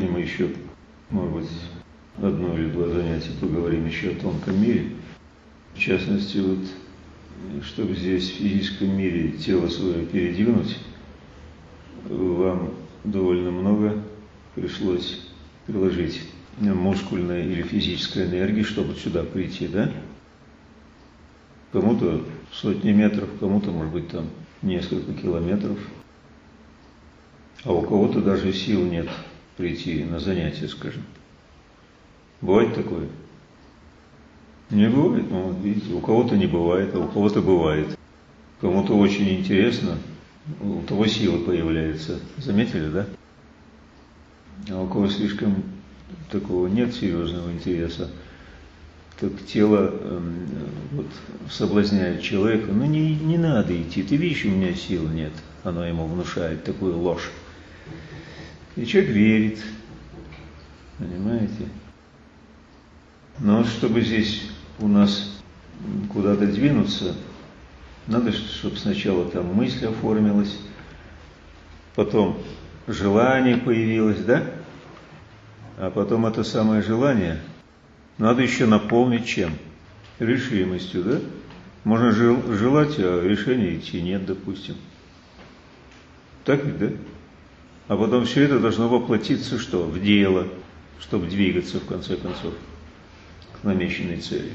сегодня мы еще, может быть, одно или два занятия поговорим еще о тонком мире. В частности, вот, чтобы здесь в физическом мире тело свое передвинуть, вам довольно много пришлось приложить мускульной или физической энергии, чтобы сюда прийти, да? Кому-то сотни метров, кому-то, может быть, там несколько километров. А у кого-то даже сил нет прийти на занятия, скажем. Бывает такое? Не бывает, ну, видите, у кого-то не бывает, а у кого-то бывает. Кому-то очень интересно, у того сила появляется. Заметили, да? А у кого слишком такого нет серьезного интереса, так тело вот, соблазняет человека, ну не надо идти, ты видишь, у меня сил нет. Оно ему внушает такую ложь. И человек верит, понимаете? Но чтобы здесь у нас куда-то двинуться, надо, чтобы сначала там мысль оформилась, потом желание появилось, да? А потом это самое желание надо еще наполнить чем? Решимостью, да? Можно желать, а решения идти нет, допустим. Так ведь, да? А потом все это должно воплотиться что? В дело, чтобы двигаться, в конце концов, к намеченной цели.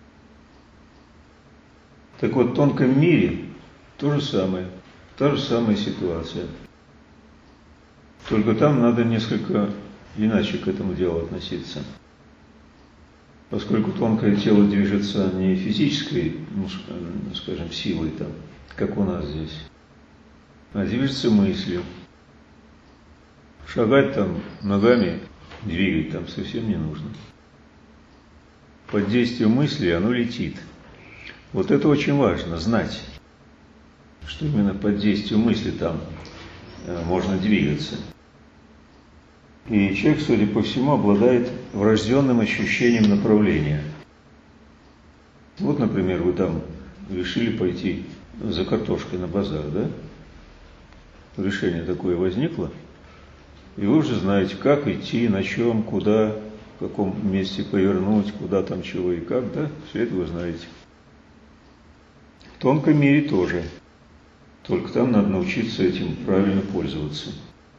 Так вот, в тонком мире то же самое, та же самая ситуация. Только там надо несколько иначе к этому делу относиться. Поскольку тонкое тело движется не физической, ну, скажем, силой, там, как у нас здесь, а движется мыслью. Шагать там ногами, двигать там совсем не нужно. Под действием мысли оно летит. Вот это очень важно, знать, что именно под действием мысли там можно двигаться. И человек, судя по всему, обладает врожденным ощущением направления. Вот, например, вы там решили пойти за картошкой на базар, да? Решение такое возникло, и вы уже знаете, как идти, на чем, куда, в каком месте повернуть, куда там чего и как, да? Все это вы знаете. В тонком мире тоже. Только там надо научиться этим правильно пользоваться.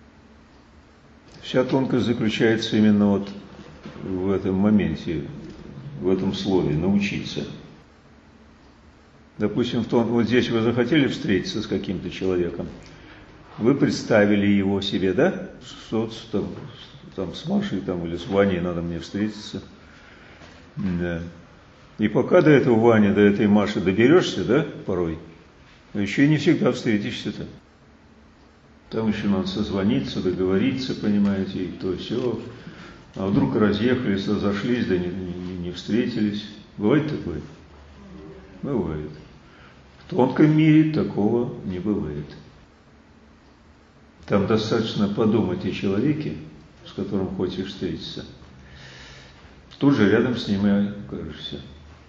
Вся тонкость заключается именно вот в этом моменте, в этом слове «научиться». Допустим, вот здесь вы захотели встретиться с каким-то человеком, вы представили его себе, да? Что там с Машей там, или с Ваней надо мне встретиться. Да. И пока до этого Вани, до этой Маши доберешься, да, порой, еще и не всегда встретишься-то. Там еще надо созвониться, договориться, понимаете, и то все. А вдруг разъехались, разошлись, да не встретились. Бывает такое? Бывает. В тонком мире такого не бывает. Там достаточно подумать о человеке, с которым хочешь встретиться. Тут же рядом с ним и окажешься.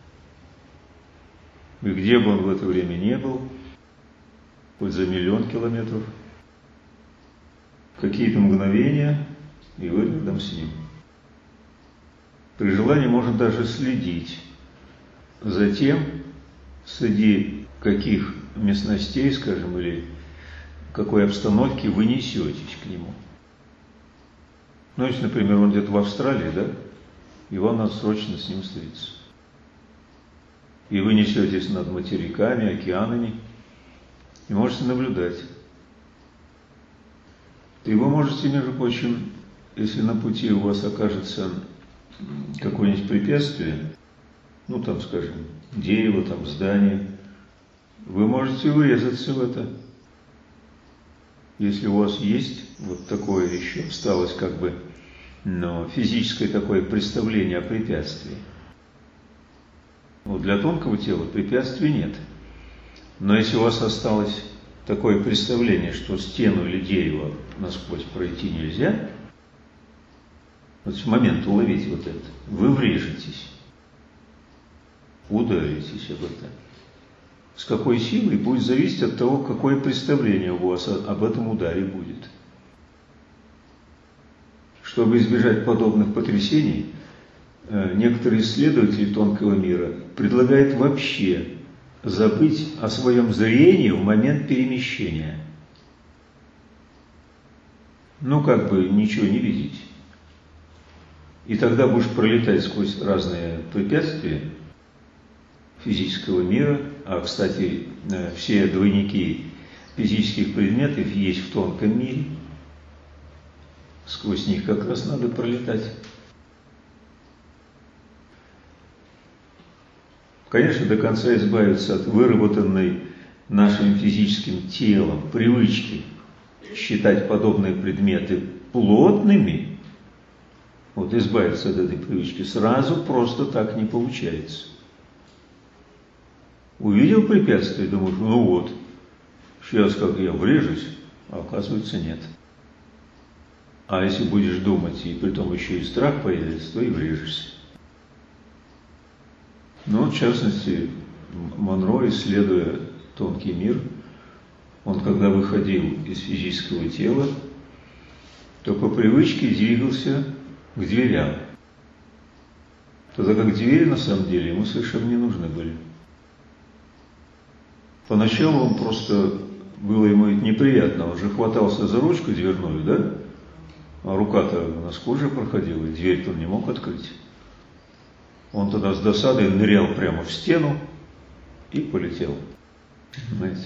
И где бы он в это время не был, хоть за 1 000 000 километров, какие-то мгновения, и вы рядом с ним. При желании можно даже следить за тем, среди каких местностей, скажем, или какой обстановки вы несетесь к нему. Ну, если, например, он где-то в Австралии, да, и вам надо срочно с ним встретиться. И вы несетесь над материками, океанами, и можете наблюдать. И вы можете, между прочим, если на пути у вас окажется какое-нибудь препятствие, ну, там, скажем, дерево, там, здание, вы можете врезаться в это. Если у вас есть вот такое еще осталось как бы, физическое такое представление о препятствии. Вот для тонкого тела препятствий нет. Но если у вас осталось такое представление, что стену или дерево насквозь пройти нельзя, вот в момент уловите вот это, вы врежетесь, ударитесь об это. С какой силой будет зависеть от того, какое представление у вас об этом ударе будет. Чтобы избежать подобных потрясений, некоторые исследователи тонкого мира предлагают вообще забыть о своем зрении в момент перемещения. Ну, как бы ничего не видеть. И тогда будешь пролетать сквозь разные препятствия физического мира. А, кстати, все двойники физических предметов есть в тонком мире. Сквозь них как раз надо пролетать. Конечно, до конца избавиться от выработанной нашим физическим телом привычки считать подобные предметы плотными, вот избавиться от этой привычки сразу просто так не получается. Увидел препятствие, думаешь, ну вот, сейчас как я врежусь, а оказывается нет. А если будешь думать, и притом еще и страх появится, то и врежешься. Ну, в частности, Монро, исследуя тонкий мир, он, когда выходил из физического тела, то по привычке двигался к дверям. Тогда как двери, на самом деле, ему совершенно не нужны были. Поначалу он просто, было ему неприятно, он же хватался за ручку дверную, да? А рука-то насквозь проходила, и дверь-то он не мог открыть. Он тогда с досадой нырял прямо в стену и полетел. Понимаете?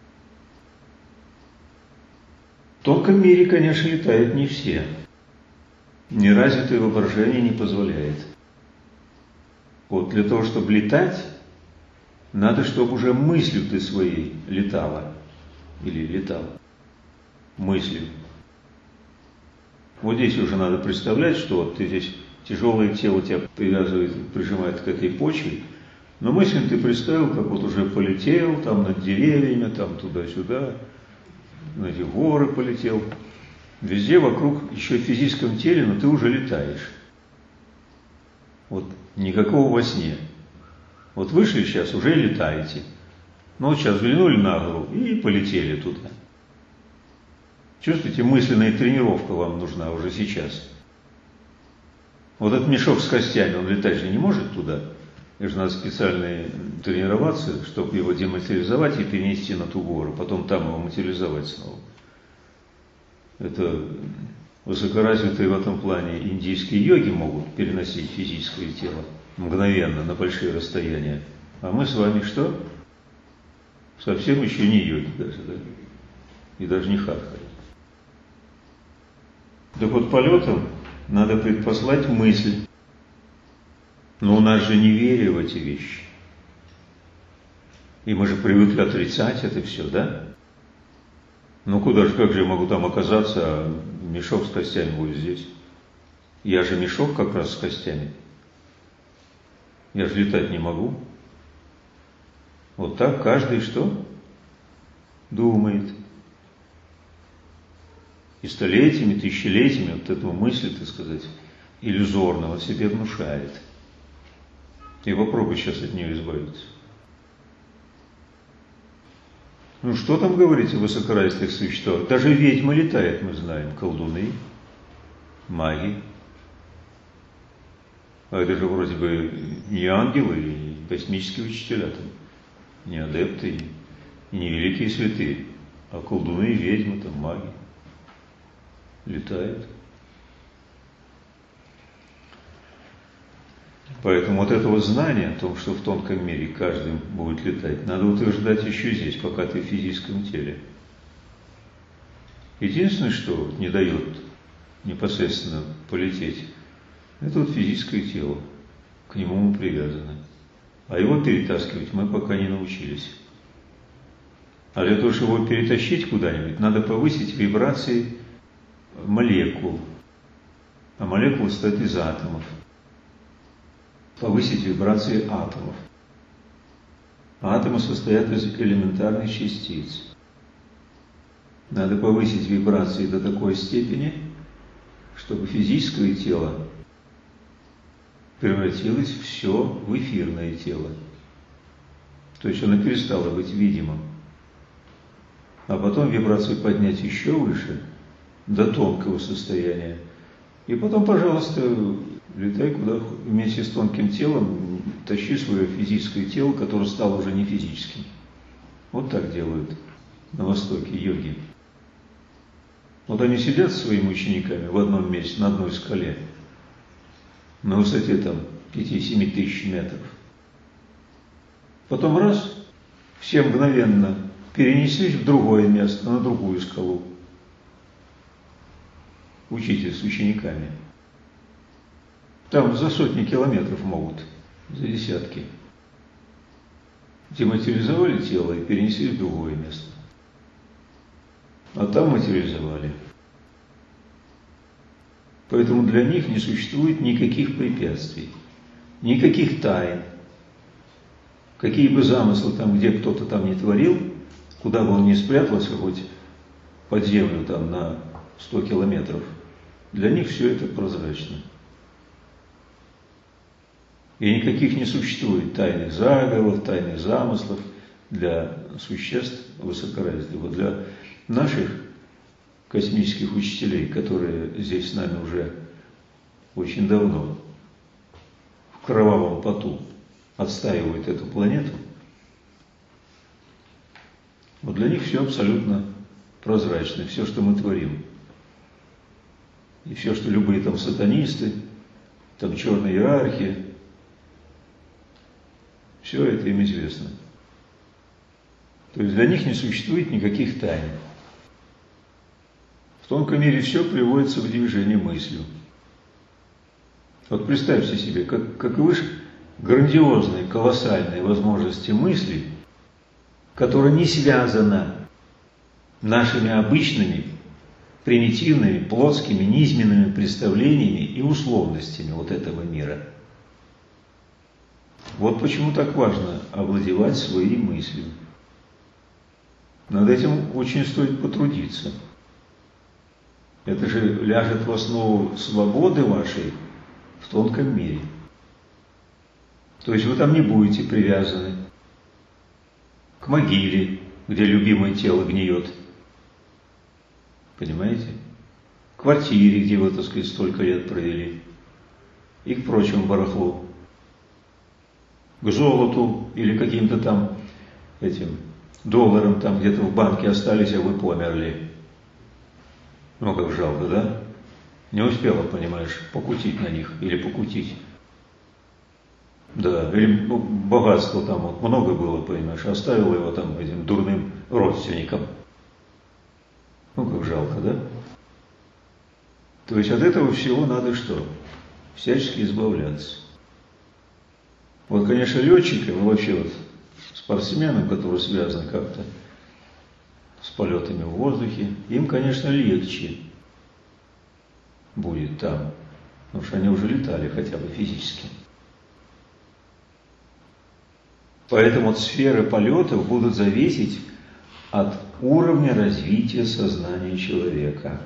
В тонком мире, конечно, летают не все. Неразвитое воображение не позволяет. Вот для того, чтобы летать, надо, чтобы уже мыслью ты своей летала. Или летал. Мыслью. Вот здесь уже надо представлять, что вот ты здесь тяжелое тело тебя привязывает, прижимает к этой почве, но мысленно ты представил, как вот уже полетел, там над деревьями, там туда-сюда, на эти горы полетел. Везде вокруг, еще в физическом теле, но ты уже летаешь. Вот никакого во сне. Вот вышли сейчас, уже летаете. Ну вот сейчас взглянули на гору и полетели туда. Чувствуете, мысленная тренировка вам нужна уже сейчас. Вот этот мешок с костями, он летать же не может туда. И же надо специально тренироваться, чтобы его дематериализовать и перенести на ту гору, потом там его материализовать снова. Это высокоразвитые в этом плане индийские йоги могут переносить физическое тело мгновенно на большие расстояния. А мы с вами что? Совсем еще не йоги даже, да? И даже не хатха. Так вот, полетом надо предпослать мысль. Но у нас же неверие в эти вещи. И мы же привыкли отрицать это все, да? Ну куда же, как же я могу там оказаться, а мешок с костями будет здесь? Я же мешок как раз с костями. Я же летать не могу. Вот так каждый что? Думает. И столетиями, тысячелетиями вот эту мысль, так сказать, иллюзорного себе внушает. И попробуй сейчас от нее избавиться. Ну что там говорить о высокоразвитых существах? Даже ведьмы летают, мы знаем, колдуны, маги. А это же вроде бы не ангелы и космические учителя там, не адепты и не великие святые, а колдуны и ведьмы, там маги летают. Поэтому вот этого знания о том, что в тонком мире каждый будет летать, надо утверждать еще здесь, пока ты в физическом теле. Единственное, что не дает непосредственно полететь, это вот физическое тело. К нему мы привязаны. А его перетаскивать мы пока не научились. А для того, чтобы его перетащить куда-нибудь, надо повысить вибрации молекул. А молекулы состоят из атомов. Повысить вибрации атомов. А атомы состоят из элементарных частиц. Надо повысить вибрации до такой степени, чтобы физическое тело превратилось все в эфирное тело. То есть оно перестало быть видимым. А потом вибрации поднять еще выше, до тонкого состояния. И потом, пожалуйста, летай куда вместе с тонким телом, тащи свое физическое тело, которое стало уже не физическим. Вот так делают на Востоке йоги. Вот они сидят со своими учениками в одном месте, на одной скале, на высоте там 5-7 тысяч метров. Потом раз, все мгновенно перенеслись в другое место, на другую скалу. Учитель с учениками. Там за сотни километров могут, за десятки. Дематериализовали тело и перенесли в другое место. А там материализовали. Поэтому для них не существует никаких препятствий, никаких тайн. Какие бы замыслы там, где кто-то там не творил, куда бы он ни спрятался, хоть под землю там на 100 километров, для них все это прозрачно. И никаких не существует тайных заговоров, тайных замыслов для существ высокоразвитых. Для наших космических учителей, которые здесь с нами уже очень давно в кровавом поту отстаивают эту планету, вот для них все абсолютно прозрачно, все, что мы творим. И все, что любые там сатанисты, там черные иерархии, все это им известно. То есть для них не существует никаких тайн. В тонком мире все приводится в движение мыслью. Вот представьте себе, каковы же грандиозные, колоссальные возможности мысли, которая не связана нашими обычными, примитивными, плотскими, низменными представлениями и условностями вот этого мира. Вот почему так важно овладевать своей мыслью. Над этим очень стоит потрудиться. Это же ляжет в основу свободы вашей в тонком мире. То есть вы там не будете привязаны к могиле, где любимое тело гниет. Понимаете? К квартире, где вы, так сказать, столько лет провели. И к прочему барахлу. К золоту или каким-то там этим долларам там где-то в банке остались, а вы померли. Ну, как жалко, да? Не успела, понимаешь, покутить на них или покутить. Да, или богатство там вот много было, понимаешь, оставила его там этим дурным родственникам. Ну, как жалко, да? То есть от этого всего надо что? Всячески избавляться. Вот, конечно, летчикам и вообще вот спортсменам, которые связаны как-то с полетами в воздухе, им, конечно, легче будет там, потому что они уже летали хотя бы физически. Поэтому вот сферы полетов будут зависеть от уровня развития сознания человека.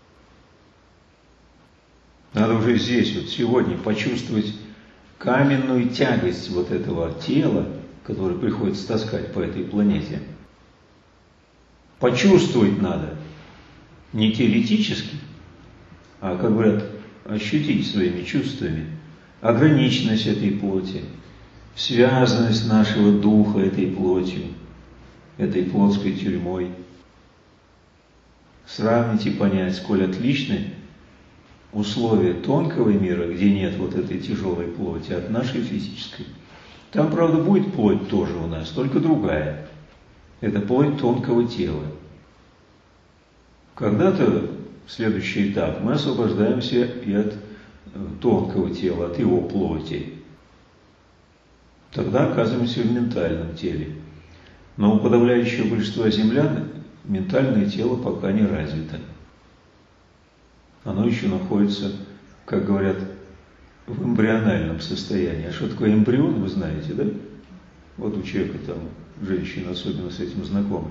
Надо уже здесь, вот сегодня, почувствовать каменную тягость вот этого тела, которое приходится таскать по этой планете. Почувствовать надо, не теоретически, а, как говорят, ощутить своими чувствами ограниченность этой плоти, связанность нашего духа этой плотью, этой плотской тюрьмой. Сравнить и понять, сколь отличны условия тонкого мира, где нет вот этой тяжелой плоти, от нашей физической. Там, правда, будет плоть тоже у нас, только другая. Это плоть тонкого тела. Когда-то, следующий этап, мы освобождаемся и от тонкого тела, от его плоти. Тогда оказываемся в ментальном теле. Но у подавляющего большинства землян ментальное тело пока не развито. Оно еще находится, как говорят, в эмбриональном состоянии. А что такое эмбрион, вы знаете, да? Вот у человека там, женщина особенно с этим знакома.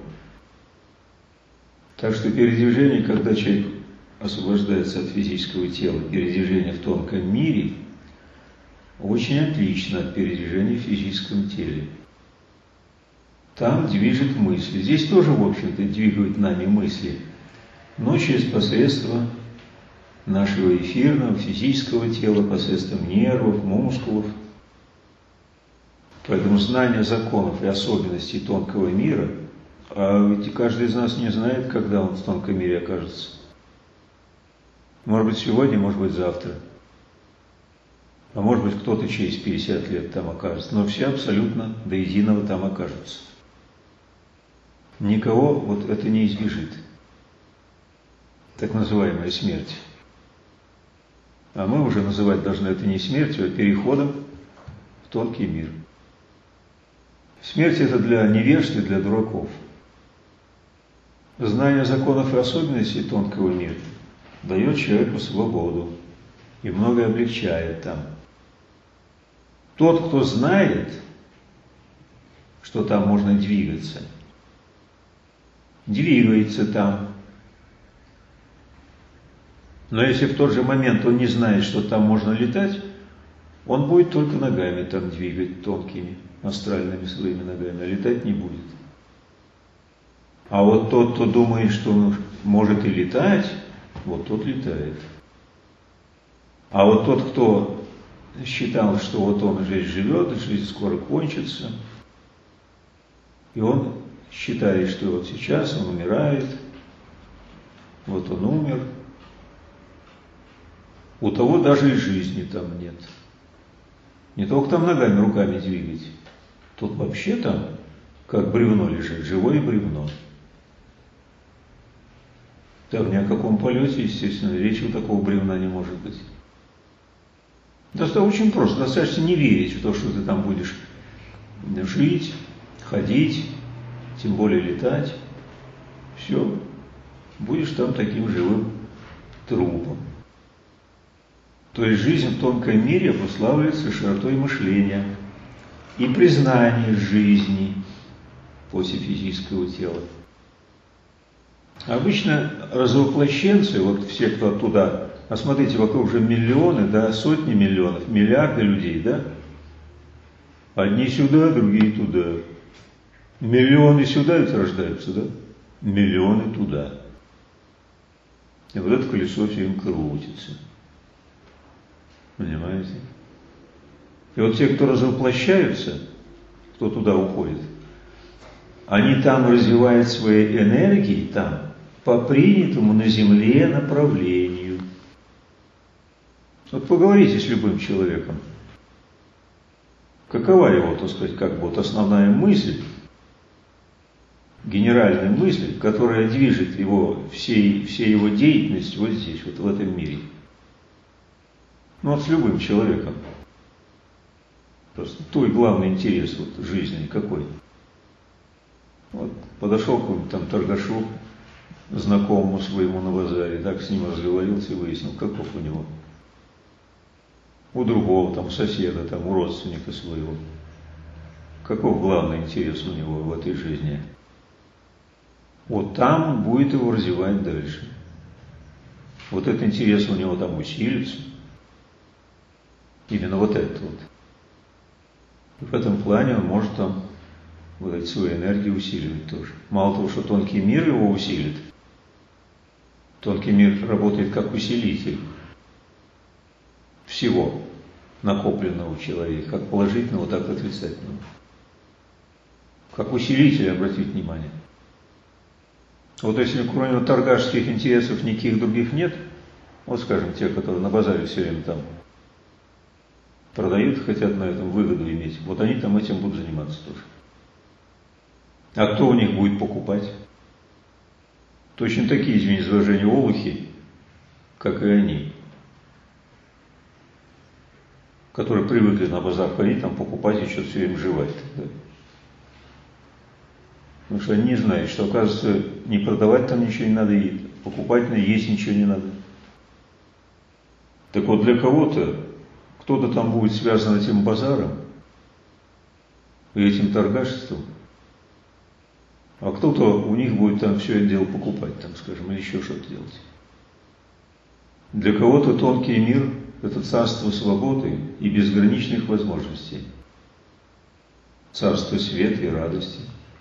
Так что передвижение, когда человек освобождается от физического тела, передвижение в тонком мире, очень отлично от передвижения в физическом теле. Там движет мысли. Здесь тоже, в общем-то, двигают нами мысли, но через посредство нашего эфирного, физического тела, посредством нервов, мускулов. Поэтому знание законов и особенностей тонкого мира, а ведь каждый из нас не знает, когда он в тонком мире окажется. Может быть, сегодня, может быть, завтра. А может быть, кто-то через 50 лет там окажется. Но все абсолютно до единого там окажутся. Никого вот это не избежит. Так называемая смерть. А мы уже называть должны это не смертью, а переходом в тонкий мир. Смерть – это для невежд и для дураков. Знание законов и особенностей тонкого мира дает человеку свободу и многое облегчает там. Тот, кто знает, что там можно двигаться, двигается там. Но если в тот же момент он не знает, что там можно летать, он будет только ногами там двигать, тонкими, астральными своими ногами, а летать не будет. А вот тот, кто думает, что он может и летать, вот тот летает. А вот тот, кто считал, что вот он здесь живет, жизнь скоро кончится, и он считает, что вот сейчас он умирает, вот он умер, у того даже и жизни там нет. Не только там ногами, руками двигать. Тут вообще там, как бревно лежит, живое бревно. Так ни о каком полете, естественно, речи у такого бревна не может быть. Достаточно очень просто. Достаточно не верить в то, что ты там будешь жить, ходить, тем более летать. Все. Будешь там таким живым трупом. То есть жизнь в тонком мире обуславливается широтой мышления и признанием жизни после физического тела. Обычно развоплощенцы, вот все, кто туда, а смотрите, вокруг уже миллионы, да, сотни миллионов, миллиарды людей, да? Одни сюда, другие туда. Миллионы сюда ведь рождаются, да? Миллионы туда. И вот это колесо все им крутится. Понимаете? И вот те, кто развоплощаются, кто туда уходит, они там развивают свои энергии, там, по принятому на Земле направлению. Вот поговорите с любым человеком. Какова его, так сказать, как бы вот основная мысль, генеральная мысль, которая движет его, всей его деятельность вот здесь, вот в этом мире. Ну вот с любым человеком. Просто твой главный интерес вот жизни какой? Вот подошел к какому-то там торгашу, знакомому своему на базаре, так с ним разговорился и выяснил, каков у него. У другого, там, соседа, там, у родственника своего. Каков главный интерес у него в этой жизни? Вот там он будет его развивать дальше. Вот этот интерес у него там усилится. Именно вот этот вот. И в этом плане он может там вот эти свои энергии усиливать тоже. Мало того, что тонкий мир его усилит, тонкий мир работает как усилитель всего накопленного у человека, как положительного, так и отрицательного. Как усилитель, обратите внимание. Вот если кроме торгашских интересов никаких других нет, вот скажем, те, которые на базаре все время там продают, хотят на этом выгоду иметь, вот они там этим будут заниматься тоже. А кто у них будет покупать? Точно такие, извините за выражение, олухи, как и они, которые привыкли на базар ходить, там покупать и что-то все время жевать. Да? Потому что они не знают, что, оказывается, не продавать там ничего не надо, и покупать, есть ничего не надо. Так вот, для кого-то, кто-то там будет связан этим базаром и этим торгашеством, а кто-то у них будет там все это дело покупать, там, скажем, или еще что-то делать. Для кого-то тонкий мир – это царство свободы и безграничных возможностей, царство света и радости.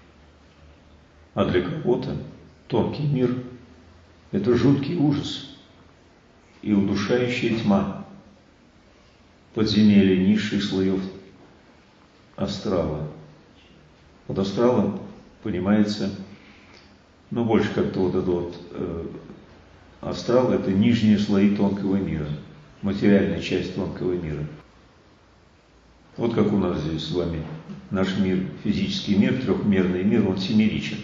А для кого-то тонкий мир – это жуткий ужас и удушающая тьма, подземелья низших слоев астрала. Под астралом понимается, больше как-то вот этот вот астрал – это нижние слои тонкого мира, материальная часть тонкого мира. Вот как у нас здесь с вами наш мир, физический мир, трехмерный мир, он семеричен.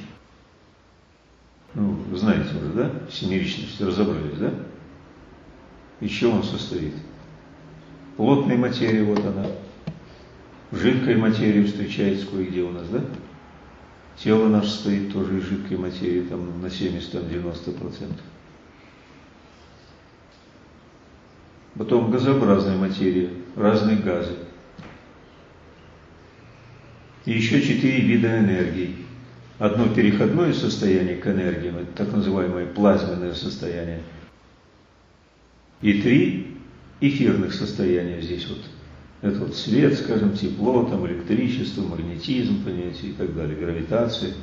Вы знаете уже, да? Семеричность, разобрались, да? Из чего он состоит? Плотная материя, вот она. Жидкая материя встречается кое-где у нас, да? Тело наше состоит тоже из жидкой материи, там на 70-90%. Потом газообразная материя, разные газы. И еще 4 вида энергии. Одно переходное состояние к энергиям, это так называемое плазменное состояние. И 3 эфирных состояния здесь вот. Это вот свет, скажем, тепло, там электричество, магнетизм, понимаете, и так далее, гравитация.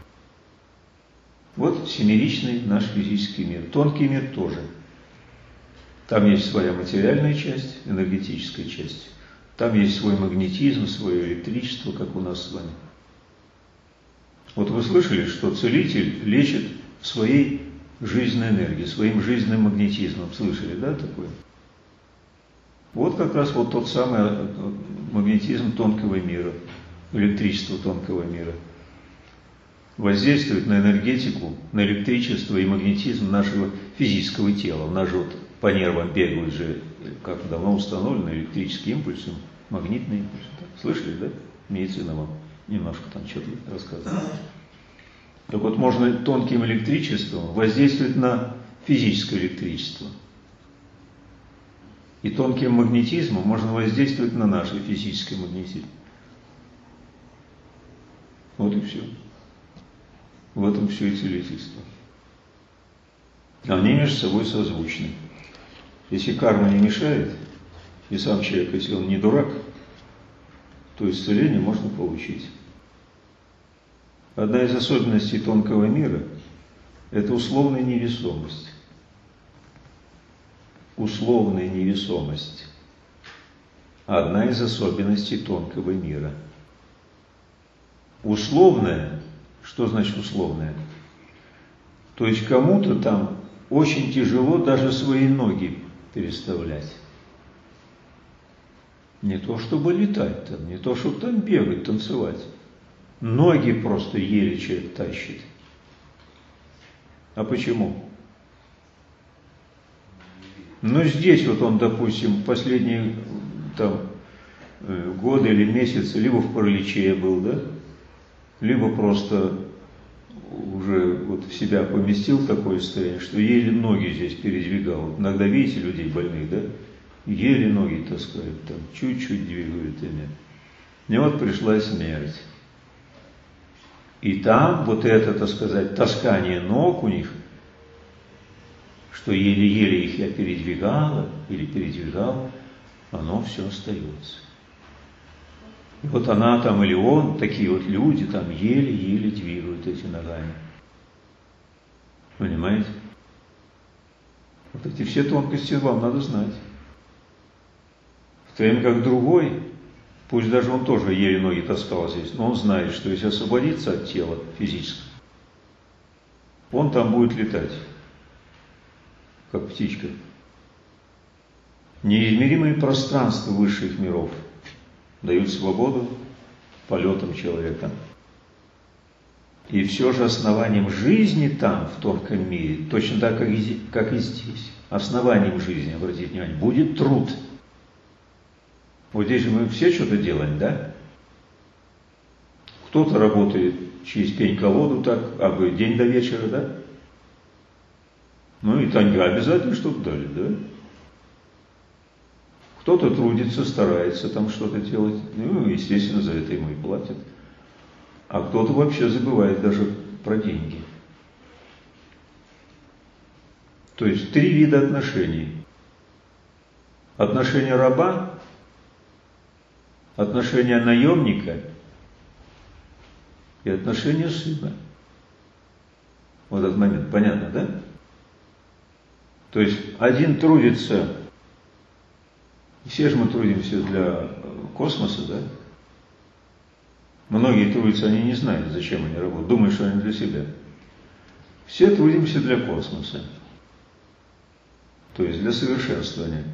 Вот семеричный наш физический мир. Тонкий мир тоже. Там есть своя материальная часть, энергетическая часть. Там есть свой магнетизм, свое электричество, как у нас с вами. Вот вы слышали, что целитель лечит своей жизненной энергией, своим жизненным магнетизмом. Слышали, да, такое? Вот как раз вот тот самый магнетизм тонкого мира, электричество тонкого мира. Воздействует на энергетику, на электричество и магнетизм нашего физического тела. У нас же вот по нервам бегают же, как давно установлено, электрические импульсы, магнитные импульсы. Слышали, да? Медицина вам немножко там что-то рассказывает. Так вот, можно тонким электричеством воздействовать на физическое электричество. И тонким магнетизмом можно воздействовать на наш физический магнетизм. Вот и все. В этом все и целительство. Они между собой созвучны. Если карма не мешает, и сам человек, если он не дурак, то исцеление можно получить. Одна из особенностей тонкого мира – это условная невесомость. Условная невесомость – одна из особенностей тонкого мира. Условная, что значит условная? То есть кому-то там очень тяжело даже свои ноги переставлять. Не то чтобы летать там, не то чтобы там бегать, танцевать. Ноги просто еле человек тащит. А почему? Здесь вот он, допустим, последние там годы или месяцы либо в параличе был, да, либо просто уже вот в себя поместил такое состояние, что еле ноги здесь передвигал. Иногда видите людей больных, да, еле ноги таскают, там чуть-чуть двигают ими. И вот пришла смерть. И там вот это, так сказать, таскание ног у них, что еле-еле их я передвигала или передвигал, оно все остается. И вот она там или он, такие вот люди там еле-еле двигают эти ногами. Понимаете? Вот эти все тонкости вам надо знать. В то время как другой, пусть даже он тоже еле ноги таскал здесь, но он знает, что если освободиться от тела физического, он там будет летать, как птичка. Неизмеримые пространства высших миров дают свободу полетам человека. И все же основанием жизни там, в тонком мире, точно так, как и здесь, основанием жизни, обратите внимание, будет труд. Вот здесь же мы все что-то делаем, да? Кто-то работает через пень-колоду так, а бы день до вечера, да? И таньга обязательно что-то дали, да? Кто-то трудится, старается там что-то делать, естественно, за это ему и платят. А кто-то вообще забывает даже про деньги. То есть 3 вида отношений. Отношение раба, отношение наемника и отношение сына. Вот этот момент, понятно, да? То есть один трудится, все же мы трудимся для космоса, да? Многие трудятся, они не знают, зачем они работают, думают, что они для себя. Все трудимся для космоса, то есть для совершенствования.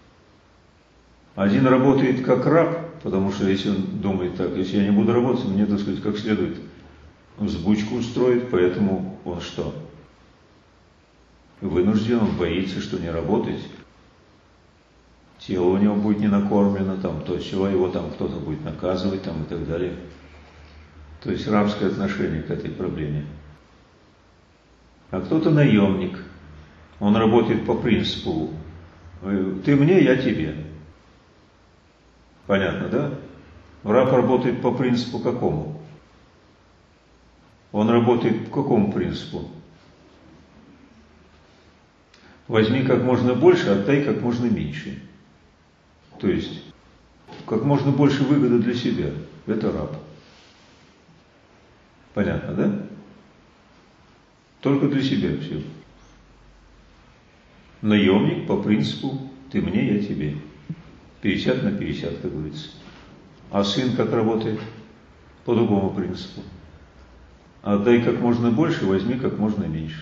Один работает как раб, потому что если он думает так, если я не буду работать, мне, так сказать, как следует взбучку устроить, поэтому он что? Вынужден, он боится, что не работает. Тело у него будет не накормлено, там, то сего его там кто-то будет наказывать, там, и так далее. То есть рабское отношение к этой проблеме. А кто-то наемник. Он работает по принципу «ты мне, я тебе». Понятно, да? Раб работает по принципу какому? Он работает по какому принципу? Возьми как можно больше, отдай как можно меньше. То есть, как можно больше выгоды для себя. Это раб. Понятно, да? Только для себя все. Наемник по принципу «ты мне, я тебе». 50 на 50, как говорится. А сын как работает? По другому принципу. Отдай как можно больше, возьми как можно меньше.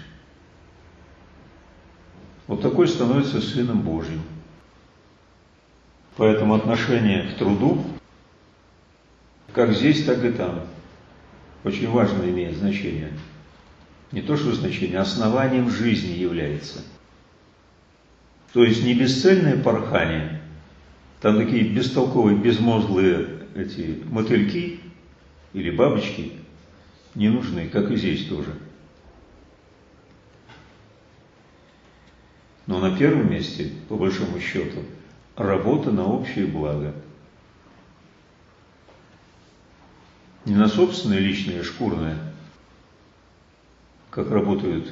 Вот такой становится Сыном Божьим. Поэтому отношение к труду, как здесь, так и там, очень важно имеет значение. Не то, что значение, а основанием жизни является. То есть не бесцельное порхание, там такие бестолковые, безмозглые эти мотыльки или бабочки не нужны, как и здесь тоже. Но на первом месте, по большому счету, работа на общее благо. Не на собственное личное, шкурное, как работают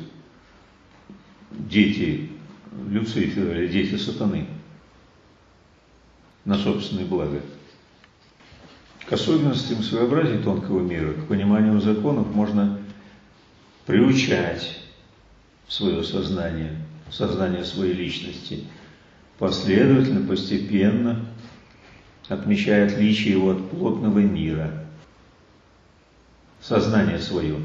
дети Люцифера или дети сатаны, на собственное благо. К особенностям своеобразия тонкого мира, к пониманию законов можно приучать свое сознание, сознание своей личности, последовательно, постепенно, отмечая отличие его от плотного мира. Сознание свое.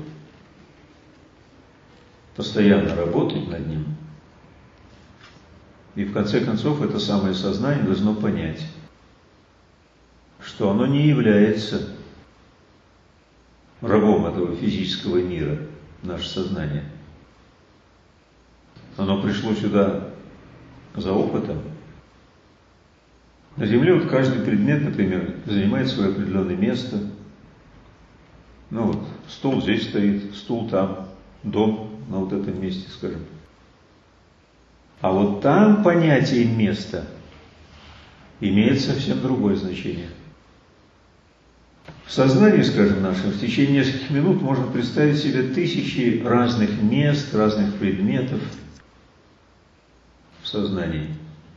Постоянно работать над ним. И в конце концов это самое сознание должно понять, что оно не является рабом этого физического мира, наше сознание. Оно пришло сюда за опытом. На Земле вот каждый предмет, например, занимает свое определенное место. Ну вот, стул здесь стоит, стул там, дом на вот этом месте, скажем. А вот там понятие места имеет совсем другое значение. В сознании, скажем, нашем, в течение нескольких минут можно представить себе тысячи разных мест, разных предметов в сознании,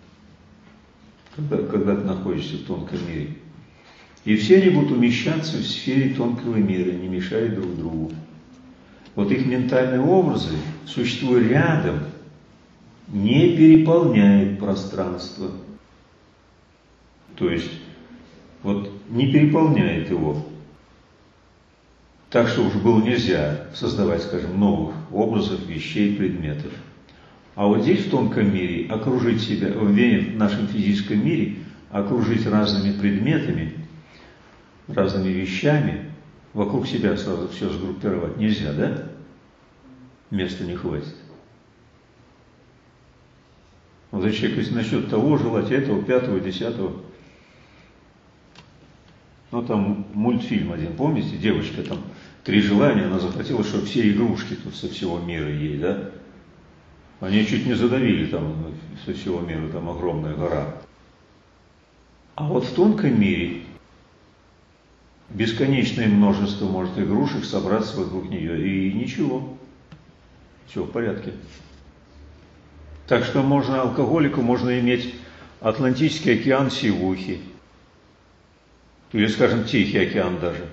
когда ты находишься в тонком мире. И все они будут умещаться в сфере тонкого мира, не мешая друг другу. Вот их ментальные образы, существуя рядом, не переполняют пространство. То есть, вот не переполняет его. Так что уж было нельзя создавать, скажем, новых образов, вещей, предметов. А вот здесь, в тонком мире, окружить себя, в нашем физическом мире, окружить разными предметами, разными вещами, вокруг себя сразу все сгруппировать нельзя, да? Места не хватит. Вот если человек если начнет того желать, этого, пятого, десятого. Ну, там мультфильм один, помните? Девочка там 3 желания, она захотела, чтобы все игрушки тут со всего мира ей, да? Они чуть не задавили там со всего мира, там огромная гора. А вот в тонком мире бесконечное множество может игрушек собраться вокруг нее, и ничего. Все в порядке. Так что можно алкоголику, можно иметь Атлантический океан сивухи. Или, скажем, Тихий океан даже.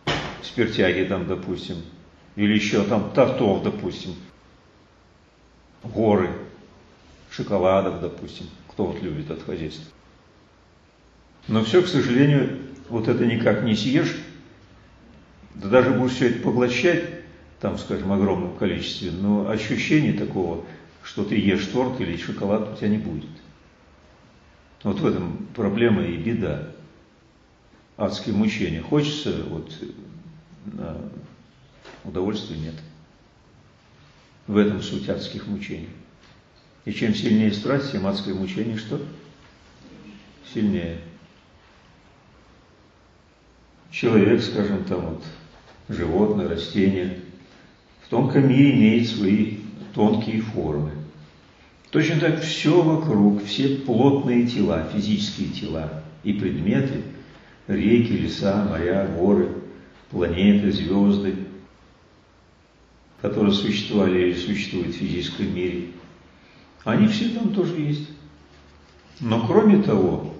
Спиртяги там, допустим. Или еще там тортов, допустим. горы шоколадов, допустим, кто вот любит от хозяйства. Но все, к сожалению, вот это никак не съешь, да даже будешь все это поглощать, там, скажем, в огромном количестве, но ощущения такого, что ты ешь торт или шоколад, у тебя не будет. Вот в этом проблема и беда. Адские мучения. Хочется, вот, а удовольствия нет. В этом суть адских мучений. И чем сильнее страсть, тем адское мучение что? Сильнее. Человек, скажем, там вот, животное, растение, в тонком мире имеет свои тонкие формы. Точно так все вокруг, все плотные тела, физические тела и предметы, реки, леса, моря, горы, планеты, звезды, которые существовали или существуют в физическом мире, они все там тоже есть. Но кроме этого,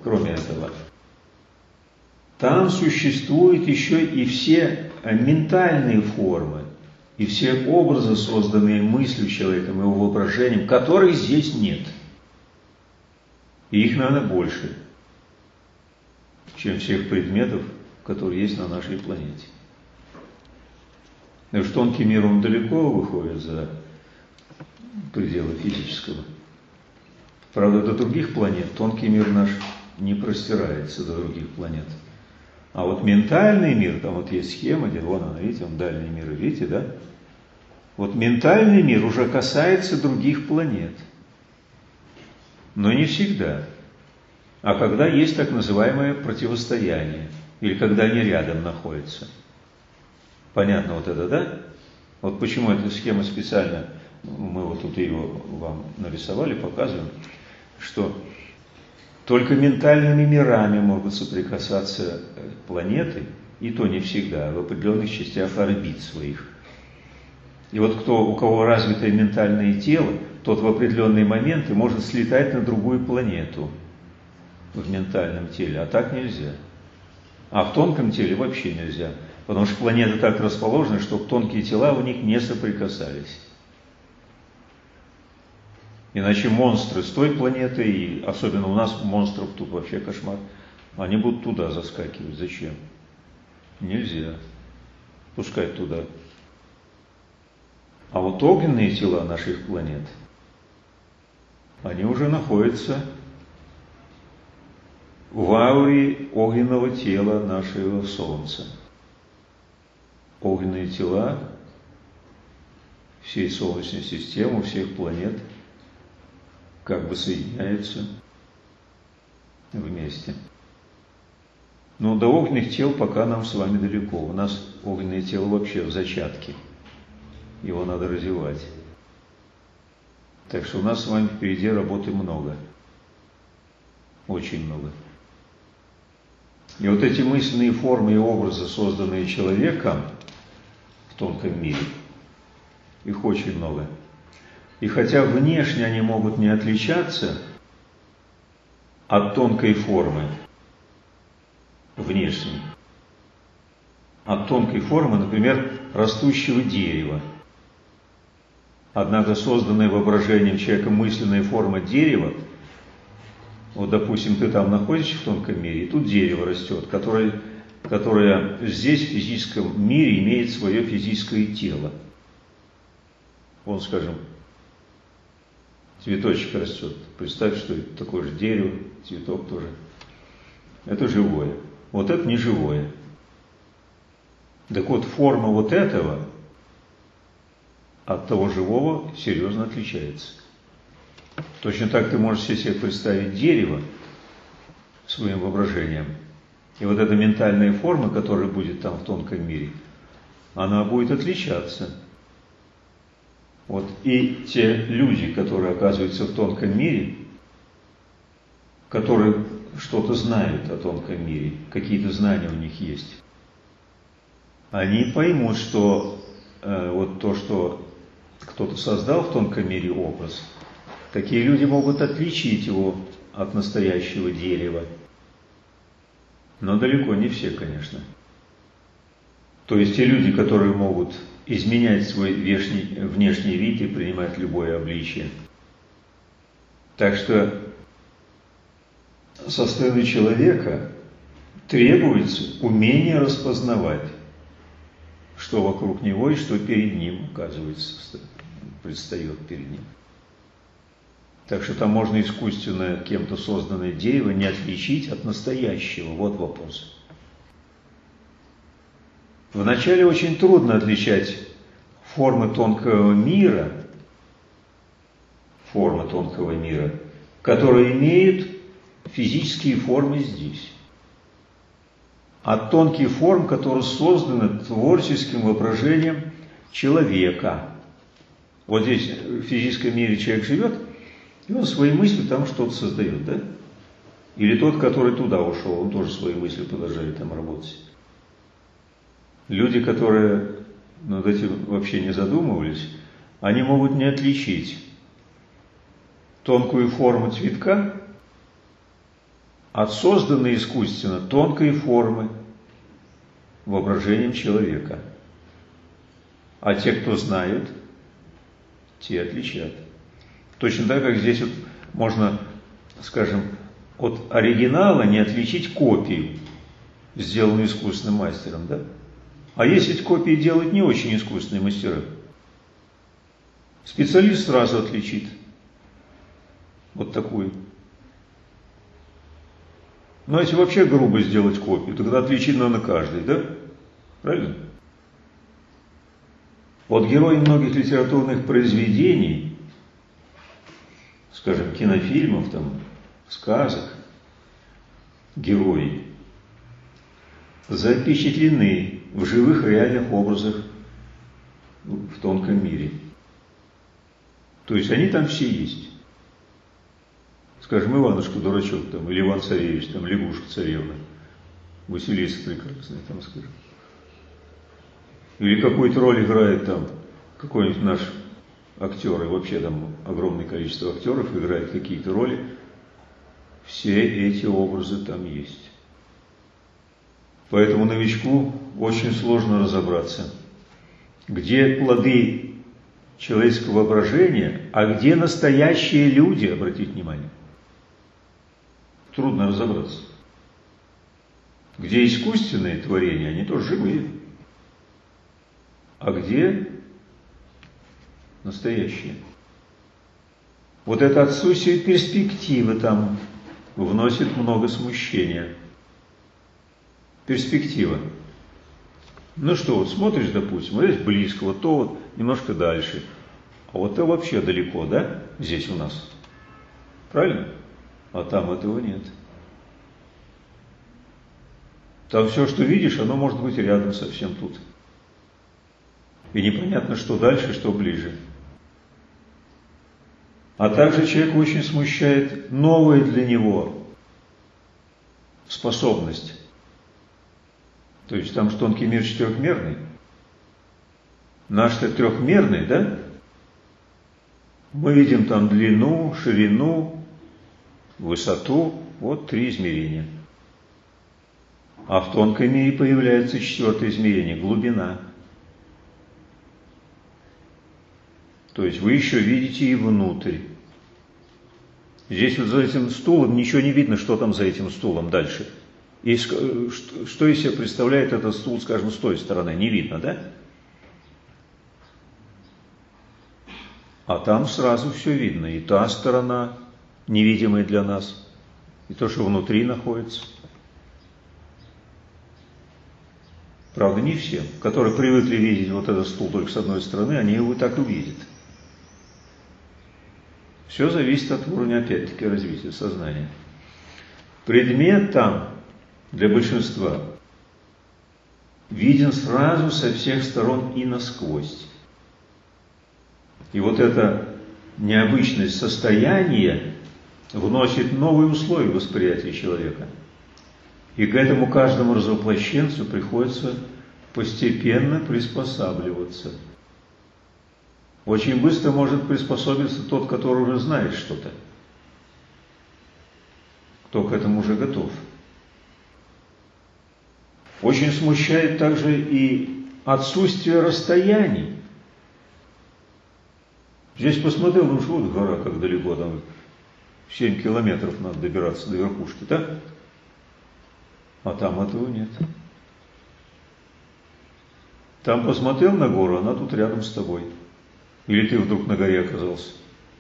там существуют еще и все ментальные формы, и все образы, созданные мыслью человеком, его воображением, которых здесь нет. И их, наверное, больше, чем всех предметов, которые есть на нашей планете. Потому что тонкий мир, он далеко выходит за пределы физического. Правда, до других планет тонкий мир наш не простирается до других планет. А вот ментальный мир, там вот есть схема, где вон она, видите, он дальний мир, видите, да? Вот ментальный мир уже касается других планет. Но не всегда. А когда есть так называемое противостояние, или когда они рядом находятся. Понятно вот это, да? Вот почему эта схема специально, мы вот тут ее вам нарисовали, показываем, что только ментальными мирами могут соприкасаться планеты, и то не всегда, в определенных частях орбит своих. И вот у кого развитое ментальное тело, тот в определенные моменты может слетать на другую планету в ментальном теле, а так нельзя. А в тонком теле вообще нельзя, потому что планеты так расположены, чтобы тонкие тела у них не соприкасались. Иначе монстры с той планеты, и особенно у нас монстров тут вообще кошмар, они будут туда заскакивать. Зачем? Нельзя пускать туда. А вот огненные тела наших планет, они уже находятся в ауре огненного тела нашего Солнца. Огненные тела всей Солнечной системы, всех планет как бы соединяются вместе. Но до огненных тел пока нам с вами далеко. У нас огненное тело вообще в зачатке. Его надо развивать. Так что у нас с вами впереди работы много. Очень много. И вот эти мысленные формы и образы, созданные человеком в тонком мире, их очень много. И хотя внешне они могут не отличаться от тонкой формы, внешней, от тонкой формы, например, растущего дерева. Однако созданная воображением человека мысленная форма дерева, вот, допустим, ты там находишься в тонком мире, и тут дерево растет, которое здесь, в физическом мире, имеет свое физическое тело. Вон, скажем, цветочек растет. Представь, что это такое же дерево, цветок тоже. Это живое. Вот это не живое. Так вот, форма вот этого от того живого серьезно отличается. Точно так ты можешь себе представить дерево своим воображением. И вот эта ментальная форма, которая будет там в тонком мире, она будет отличаться. Вот и те люди, которые оказываются в тонком мире, которые что-то знают о тонком мире, какие-то знания у них есть, они поймут, что вот то, что кто-то создал в тонком мире образ, такие люди могут отличить его от настоящего дерева. Но далеко не все, конечно. То есть те люди, которые могут изменять свой внешний вид и принимать любое обличие. Так что со стороны человека требуется умение распознавать, что вокруг него и что перед ним, оказывается, предстает перед ним. Так что там можно искусственно кем-то созданное дерево не отличить от настоящего. Вот вопрос. Вначале очень трудно отличать формы тонкого мира, которые имеют физические формы здесь, от тонких форм, которые созданы творческим воображением человека. Вот здесь в физическом мире человек живет, и он свои мысли там что-то создает, да? Или тот, который туда ушел, он тоже свои мысли продолжает там работать. Люди, которые над этим вообще не задумывались, они могут не отличить тонкую форму цветка от созданной искусственно тонкой формы воображением человека. А те, кто знают, те отличат. Точно так, как здесь вот можно, скажем, от оригинала не отличить копию, сделанную искусственным мастером, да? А если эти копии делают не очень искусственные мастера, специалист сразу отличит вот такую. Но если вообще грубо сделать копию, тогда отличить надо каждый, да? Правильно? Вот герои многих литературных произведений, скажем, кинофильмов, там, сказок, герои запечатлены в живых реальных образах в тонком мире. То есть они там все есть. Скажем, Иванушка дурачок, там, или Иван Царевич, там, лягушка царевна, Василиса прекрасная, там, скажем. Или какую-то роль играет там какой-нибудь наш актер, и вообще там огромное количество актеров играет какие-то роли. Все эти образы там есть. Поэтому новичку очень сложно разобраться, где плоды человеческого воображения, а где настоящие люди, обратите внимание. Трудно разобраться. Где искусственные творения, они тоже живые. А где настоящие? Вот это отсутствие перспективы там вносит много смущения. Перспектива. Ну что, вот смотришь, допустим, вот здесь близко, вот то вот немножко дальше. А вот это вообще далеко, да, здесь у нас? Правильно? А там этого нет. Там все, что видишь, оно может быть рядом совсем тут. И непонятно, что дальше, что ближе. А также человека очень смущает новая для него способность. То есть там же тонкий мир четырехмерный. Наш-то трехмерный, да? Мы видим там длину, ширину, высоту. Вот 3 измерения. А в тонком мире появляется 4-е измерение – глубина. То есть вы еще видите и внутрь. Здесь вот за этим стулом ничего не видно, что там за этим стулом дальше. И что из себя представляет этот стул, скажем, с той стороны, не видно, да? А там сразу все видно. И та сторона, невидимая для нас, и то, что внутри находится. Правда, не все, которые привыкли видеть вот этот стул только с одной стороны, они его так и увидят. Все зависит от уровня, опять-таки, развития сознания. Предмет там для большинства виден сразу со всех сторон и насквозь. И вот это необычное состояние вносит новые условия в восприятие человека. И к этому каждому развоплощенцу приходится постепенно приспосабливаться. Очень быстро может приспособиться тот, который уже знает что-то, кто к этому уже готов. Очень смущает также и отсутствие расстояний. Здесь посмотрел, ну что вот гора, как далеко, там 7 километров надо добираться до верхушки, да? А там этого нет. Там посмотрел на гору, она тут рядом с тобой. Или ты вдруг на горе оказался.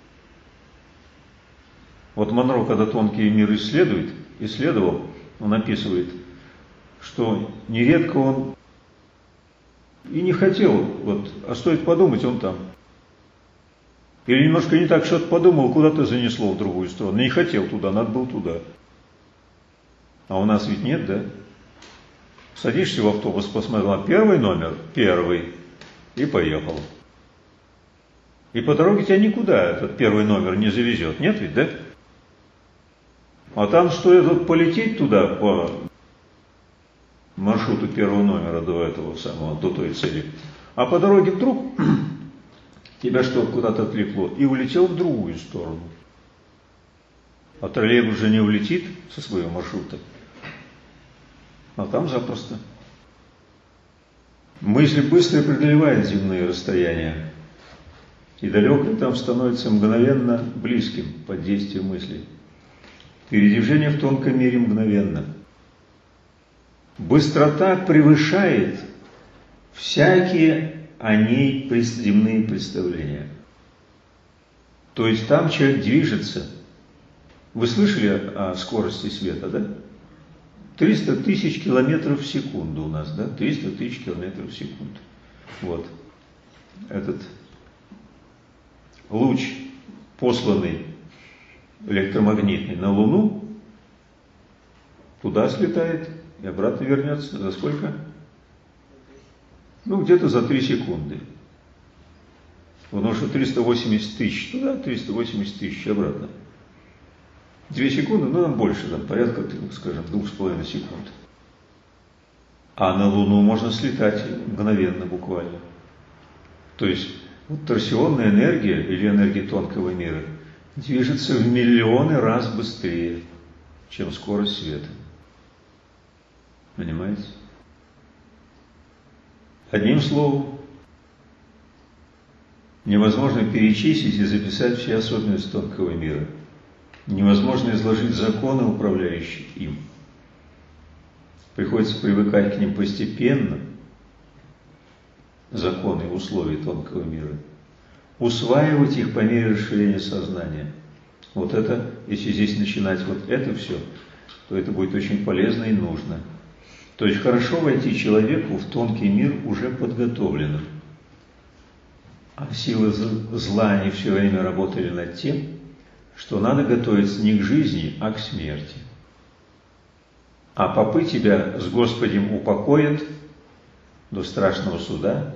Вот Монро, когда тонкий мир исследовал, он описывает, что нередко он и не хотел, вот, а стоит подумать, он там. Или немножко не так что-то подумал, куда-то занесло в другую сторону. Не хотел туда, надо было туда. А у нас ведь нет, да? Садишься в автобус, посмотрел, первый номер, первый, и поехал. И по дороге тебя никуда этот первый номер не завезет, нет ведь, да? А там стоит вот полететь туда по маршруту первого номера до этого самого, до той цели. А по дороге вдруг тебя что-то куда-то отвлекло и улетел в другую сторону. А троллейбус же не улетит со своего маршрута. А там запросто. Мысль быстро преодолевает земные расстояния. И далекое там становится мгновенно близким под действием мысли. Передвижение в тонком мире мгновенно. Быстрота превышает всякие о ней земные представления. То есть там человек движется. Вы слышали о скорости света, да? 300 тысяч километров в секунду у нас, да? 300 тысяч километров в секунду. Вот. Этот луч, посланный электромагнитный на Луну, туда слетает и обратно вернется. За сколько? Ну, где-то за 3 секунды. Потому что 380 тысяч туда, 380 тысяч обратно. 2 секунды, ну, там больше, там порядка, скажем, 2,5 секунд. А на Луну можно слетать мгновенно, буквально. То есть, вот торсионная энергия или энергия тонкого мира движется в миллионы раз быстрее, чем скорость света. Понимаете? Одним словом, невозможно перечислить и записать все особенности тонкого мира. Невозможно изложить законы, управляющие им. Приходится привыкать к ним постепенно, законы и условия тонкого мира, усваивать их по мере расширения сознания. Вот это, если здесь начинать вот это все, то это будет очень полезно и нужно. То есть хорошо войти человеку в тонкий мир уже подготовленным. А силы зла, они все время работали над тем, что надо готовиться не к жизни, а к смерти. А попы тебя с Господем упокоят до страшного суда,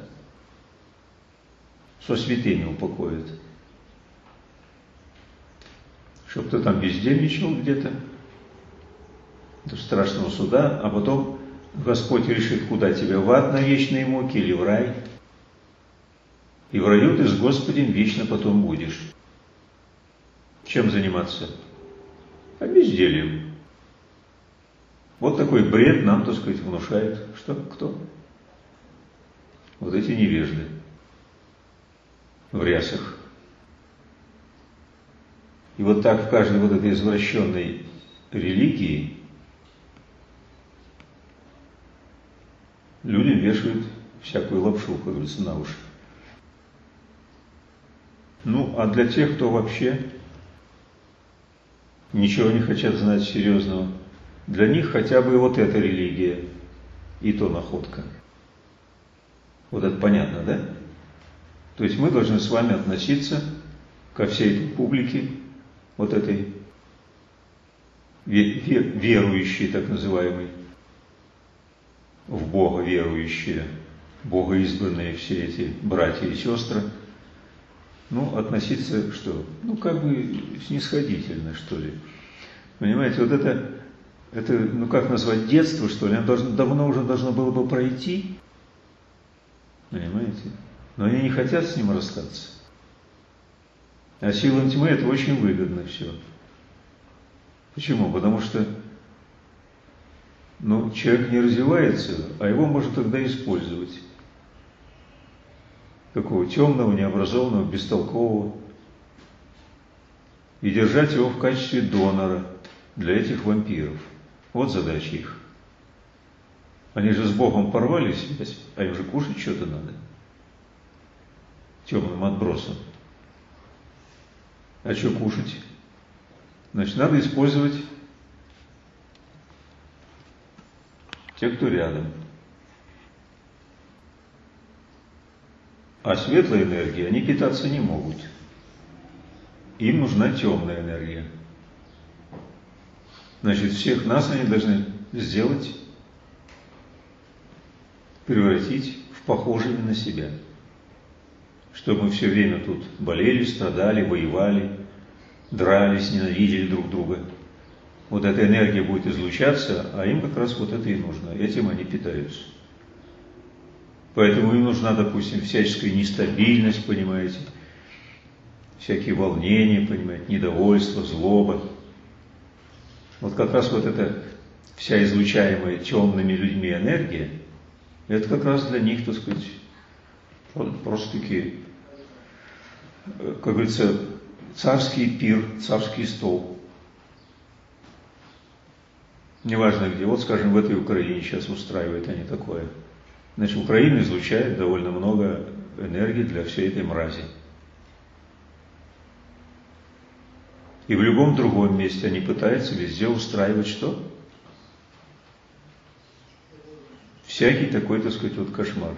со святыми упокоят. Чтоб ты там бездельничал где-то до страшного суда, а потом Господь решит, куда тебя, в ад на вечные муки или в рай. И в раю ты с Господем вечно потом будешь. Чем заниматься? А бездельем. Вот такой бред нам, так сказать, внушает. Что? Кто? Вот эти невежды в рясах. И вот так в каждой вот этой извращенной религии людям вешают всякую лапшу, как говорится, на уши. Ну, а для тех, кто вообще ничего не хотят знать серьезного, для них хотя бы вот эта религия, и то находка. Вот это понятно, да? То есть мы должны с вами относиться ко всей этой публике, вот этой верующей, так называемой, в Бога верующие, Бога избранные все эти братья и сестры, ну, относиться что? Ну, как бы снисходительно, что ли. Понимаете, вот это ну, как назвать, детство, что ли, оно давно уже должно было бы пройти. Понимаете? Но они не хотят с ним расстаться. А силам тьмы это очень выгодно все. Почему? Потому что человек не развивается, а его можно тогда использовать. такого темного, необразованного, бестолкового, и держать его в качестве донора для этих вампиров. Вот задача их. Они же с Богом порвали связь, а им же кушать что-то надо. Темным отбросом. А что кушать? Значит, надо использовать те, кто рядом. А светлой энергией они питаться не могут. Им нужна темная энергия. Значит, всех нас они должны сделать, превратить в похожими на себя. Чтобы мы все время тут болели, страдали, воевали, дрались, ненавидели друг друга. Вот эта энергия будет излучаться, а им как раз вот это и нужно. Этим они питаются. Поэтому им нужна, допустим, всяческая нестабильность, понимаете, всякие волнения, понимаете, недовольство, злоба. Вот как раз вот эта вся излучаемая темными людьми энергия, это как раз для них, так сказать, просто-таки, как говорится, царский пир, царский стол. Неважно где. Вот, скажем, в этой Украине сейчас устраивают они такое. Значит, Украина излучает довольно много энергии для всей этой мрази. И в любом другом месте они пытаются везде устраивать что? Всякий такой, так сказать, вот кошмар.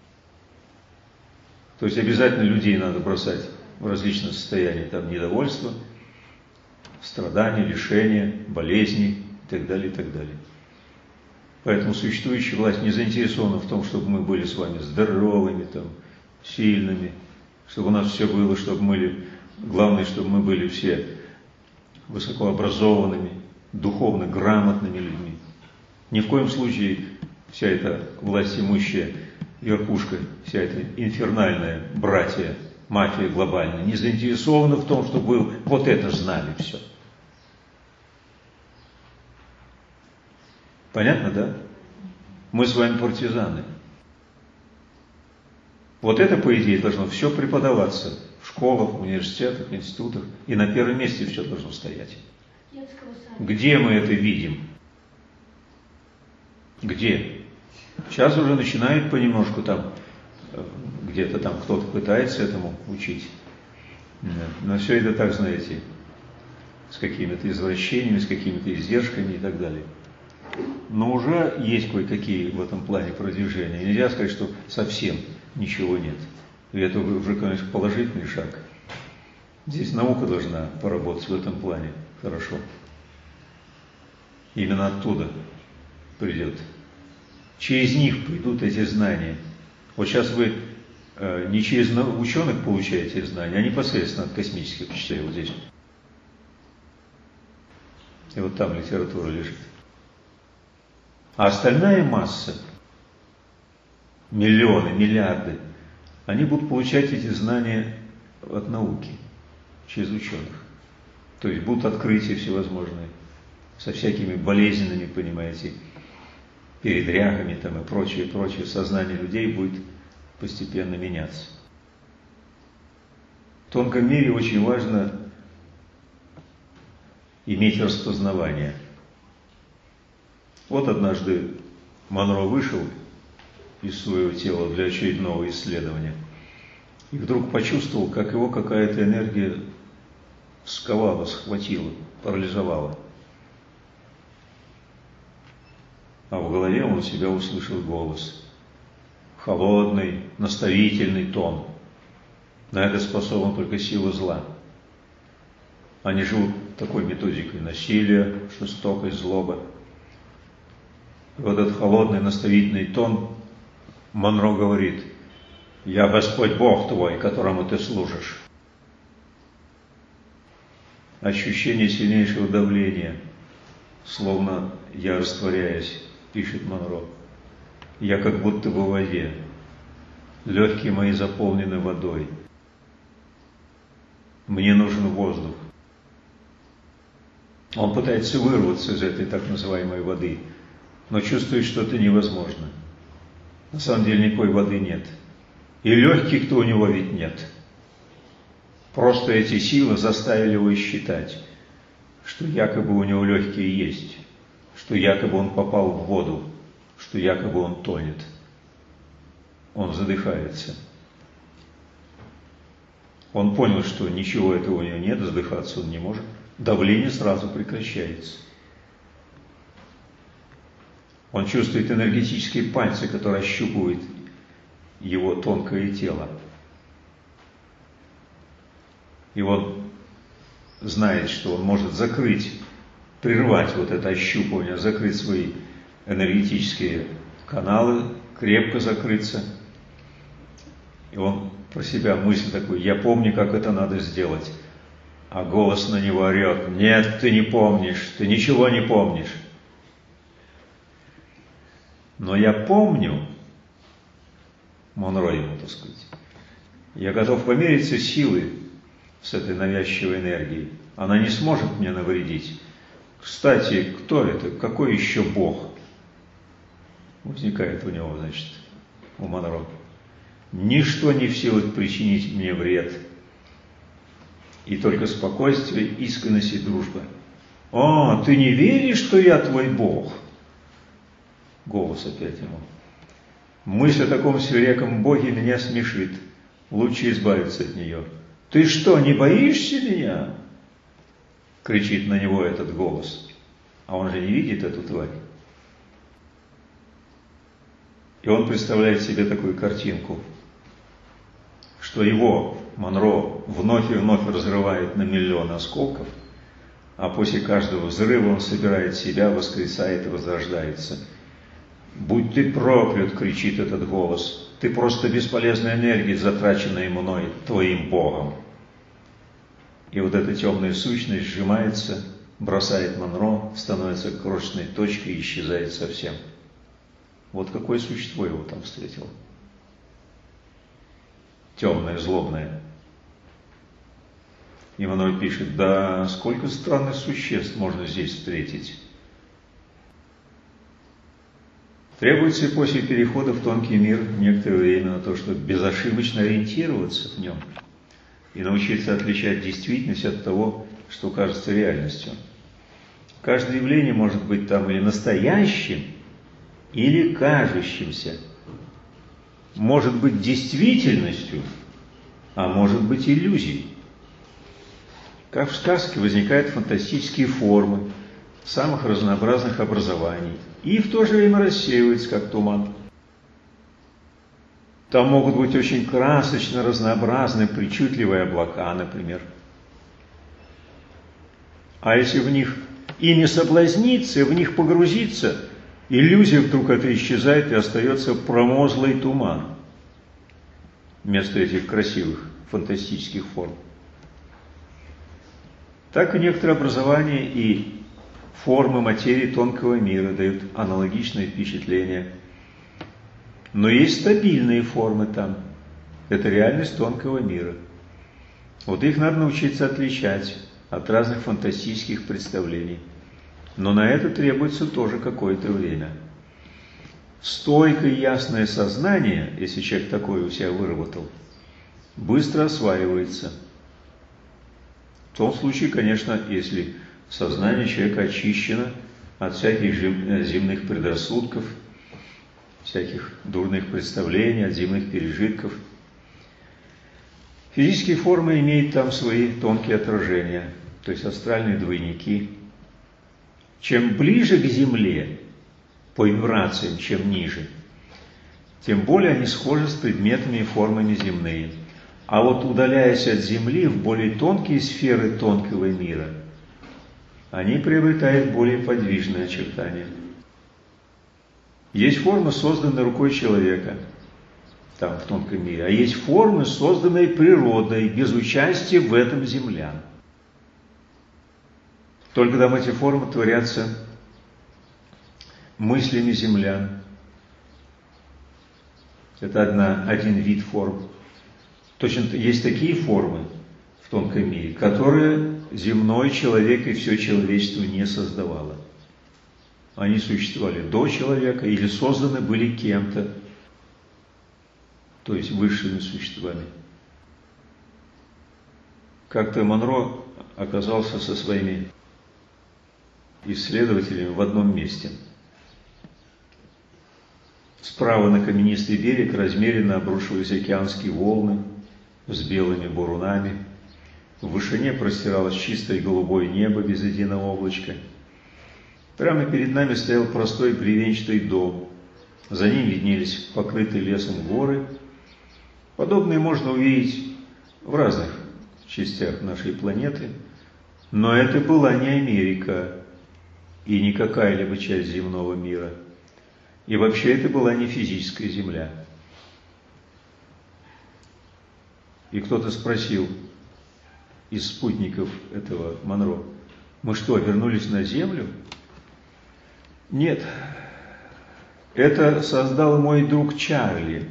То есть обязательно людей надо бросать в различных состояниях, там недовольства, страдания, лишения, болезни и так далее, и так далее. Поэтому существующая власть не заинтересована в том, чтобы мы были с вами здоровыми, там, сильными, чтобы у нас все было, чтобы мы, главное, чтобы мы были все высокообразованными, духовно грамотными людьми. Ни в коем случае вся эта власть имущая верхушка, вся эта инфернальная братья, мафия глобальная, не заинтересована в том, чтобы вы вот это знали все. Понятно, да? Мы с вами партизаны. Вот это, по идее, должно все преподаваться в школах, университетах, институтах, и на первом месте все должно стоять. Где мы это видим? Где? Сейчас уже начинают понемножку там, где-то там кто-то пытается этому учить. Но все это так, знаете, с какими-то извращениями, с какими-то издержками и так далее. Но уже есть кое-какие в этом плане продвижения. Нельзя сказать, что совсем ничего нет. И это уже, конечно, положительный шаг. Здесь наука должна поработать в этом плане хорошо. Именно оттуда придет. Через них придут эти знания. Вот сейчас вы не через ученых получаете эти знания, а непосредственно от космических частей вот здесь. И вот там литература лежит. А остальная масса, миллионы, миллиарды, они будут получать эти знания от науки, через ученых. То есть будут открытия всевозможные, со всякими болезненными, понимаете, передрягами там и прочее, прочее. Сознание людей будет постепенно меняться. В тонком мире очень важно иметь распознавание. Вот однажды Монро вышел из своего тела для очередного исследования и вдруг почувствовал, как его какая-то энергия сковала, схватила, парализовала. А в голове он у себя услышал голос. Холодный, наставительный тон. На это способна только сила зла. Они живут такой методикой насилия, жестокость, злоба. И вот этот холодный, наставительный тон, Монро говорит: «Я Господь Бог твой, которому ты служишь». Ощущение сильнейшего давления, словно я растворяюсь, пишет Монро. Я как будто бы в воде. Легкие мои заполнены водой. Мне нужен воздух. Он пытается вырваться из этой так называемой воды, но чувствует, что это невозможно. На самом деле никакой воды нет. И легких-то у него ведь нет. Просто эти силы заставили его считать, что якобы у него легкие есть, что якобы он попал в воду, что якобы он тонет. Он задыхается. Он понял, что ничего этого у него нет, задыхаться он не может. Давление сразу прекращается. Он чувствует энергетические пальцы, которые ощупывают его тонкое тело. И он знает, что он может закрыть, прервать вот это ощупывание, закрыть свои энергетические каналы, крепко закрыться. И он про себя мысль такую: я помню, как это надо сделать. А голос на него орет: нет, ты не помнишь, ты ничего не помнишь. Но я помню, Монро ему, так сказать, я готов помериться силой с этой навязчивой энергией. Она не сможет мне навредить. Кстати, кто это? Какой еще Бог? Возникает у него, значит, у Монро. Ничто не в силах причинить мне вред. И только спокойствие, искренность и дружба. О, ты не веришь, что я твой Бог? Голос опять ему. Мысль о таком всевеликом Боге меня смешит. Лучше избавиться от нее. Ты что, не боишься меня? Кричит на него этот голос. А он же не видит эту тварь. И он представляет себе такую картинку, что его, Монро, вновь и вновь разрывает на миллион осколков, а после каждого взрыва он собирает себя, воскресает и возрождается. «Будь ты проклят!» — кричит этот голос. «Ты просто бесполезная энергия, затраченная мной, твоим Богом!» И вот эта темная сущность сжимается, бросает Монро, становится крошечной точкой и исчезает совсем. Вот какое существо его там встретило. Темное, злобное. И Монро пишет: да, сколько странных существ можно здесь встретить. Требуется после перехода в тонкий мир некоторое время на то, чтобы безошибочно ориентироваться в нем и научиться отличать действительность от того, что кажется реальностью. Каждое явление может быть там или настоящим, или кажущимся. Может быть действительностью, а может быть иллюзией. Как в сказке возникают фантастические формы самых разнообразных образований и в то же время рассеиваются, как туман. Там могут быть очень красочно разнообразные, причудливые облака, например. А если в них ими соблазниться, в них погрузиться, иллюзия вдруг это исчезает, и остается промозглый туман вместо этих красивых, фантастических форм. Так и некоторые образования и формы материи тонкого мира дают аналогичное впечатление. Но есть стабильные формы там. Это реальность тонкого мира. Вот их надо научиться отличать от разных фантастических представлений. Но на это требуется тоже какое-то время. Стойкое и ясное сознание, если человек такое у себя выработал, быстро осваивается. В том случае, конечно, если сознание человека очищено от всяких земных предрассудков, всяких дурных представлений, от земных пережитков. Физические формы имеют там свои тонкие отражения, то есть астральные двойники. Чем ближе к Земле по вибрациям, чем ниже, тем более они схожи с предметами и формами земные. А вот удаляясь от Земли в более тонкие сферы тонкого мира, они приобретают более подвижные очертания. Есть формы, созданные рукой человека, там в тонком мире, а есть формы, созданные природой, без участия в этом землян. Только там эти формы творятся мыслями землян. Это один вид форм. Точно есть такие формы в тонком мире, которые земной человек и все человечество не создавало. Они существовали до человека или созданы были кем-то. то есть высшими существами. Как-то Монро оказался со своими исследователями в одном месте. Справа на каменистый берег размеренно обрушивались океанские волны с белыми бурунами. В вышине простиралось чистое голубое небо без единого облачка. Прямо перед нами стоял простой бревенчатый дом. За ним виднелись покрытые лесом горы. Подобные можно увидеть в разных частях нашей планеты. Но это была не Америка и не какая-либо часть земного мира. И вообще это была не физическая Земля. И кто-то спросил из спутников этого Монро: мы что, вернулись на Землю? Нет, это создал мой друг Чарли.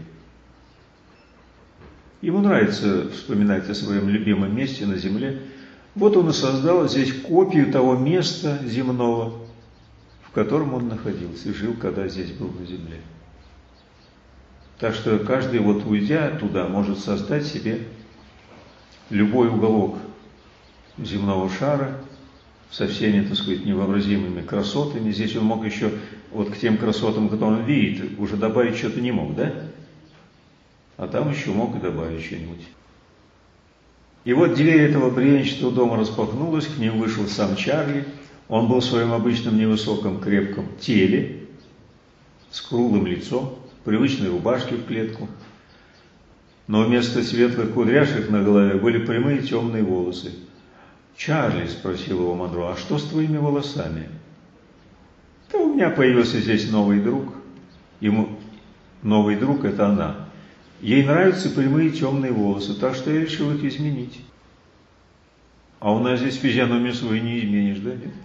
Ему нравится вспоминать о своем любимом месте на Земле. Вот он и создал здесь копию того места земного, в котором он находился и жил, когда здесь был на Земле. Так что каждый, вот уйдя туда, может создать себе любой уголок земного шара со всеми, так сказать, невообразимыми красотами. Здесь он мог еще вот к тем красотам, которые он видит, уже добавить что-то не мог, да? А там еще мог и добавить что-нибудь. И вот дверь этого бревенчатого дома распахнулась, к ним вышел сам Чарли. Он был в своем обычном невысоком крепком теле, с круглым лицом, в привычной рубашке в клетку. Но вместо светлых кудряшек на голове были прямые темные волосы. «Чарли», — спросил его Монро, — «а что с твоими волосами?» «Да у меня появился здесь новый друг». Ему новый друг — это она. Ей нравятся прямые темные волосы, так что я решил их изменить. А у нас здесь физиономию свою не изменишь, да, нет?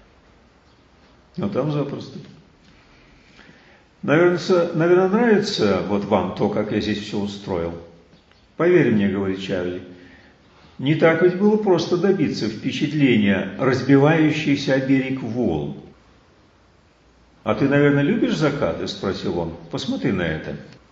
Но там запросто. Наверное, нравится вот вам то, как я здесь все устроил. Поверь мне, говорит Чарли, не так ведь было просто добиться впечатления разбивающейся о берег волн. А ты, наверное, любишь закаты? Спросил он. Посмотри на это.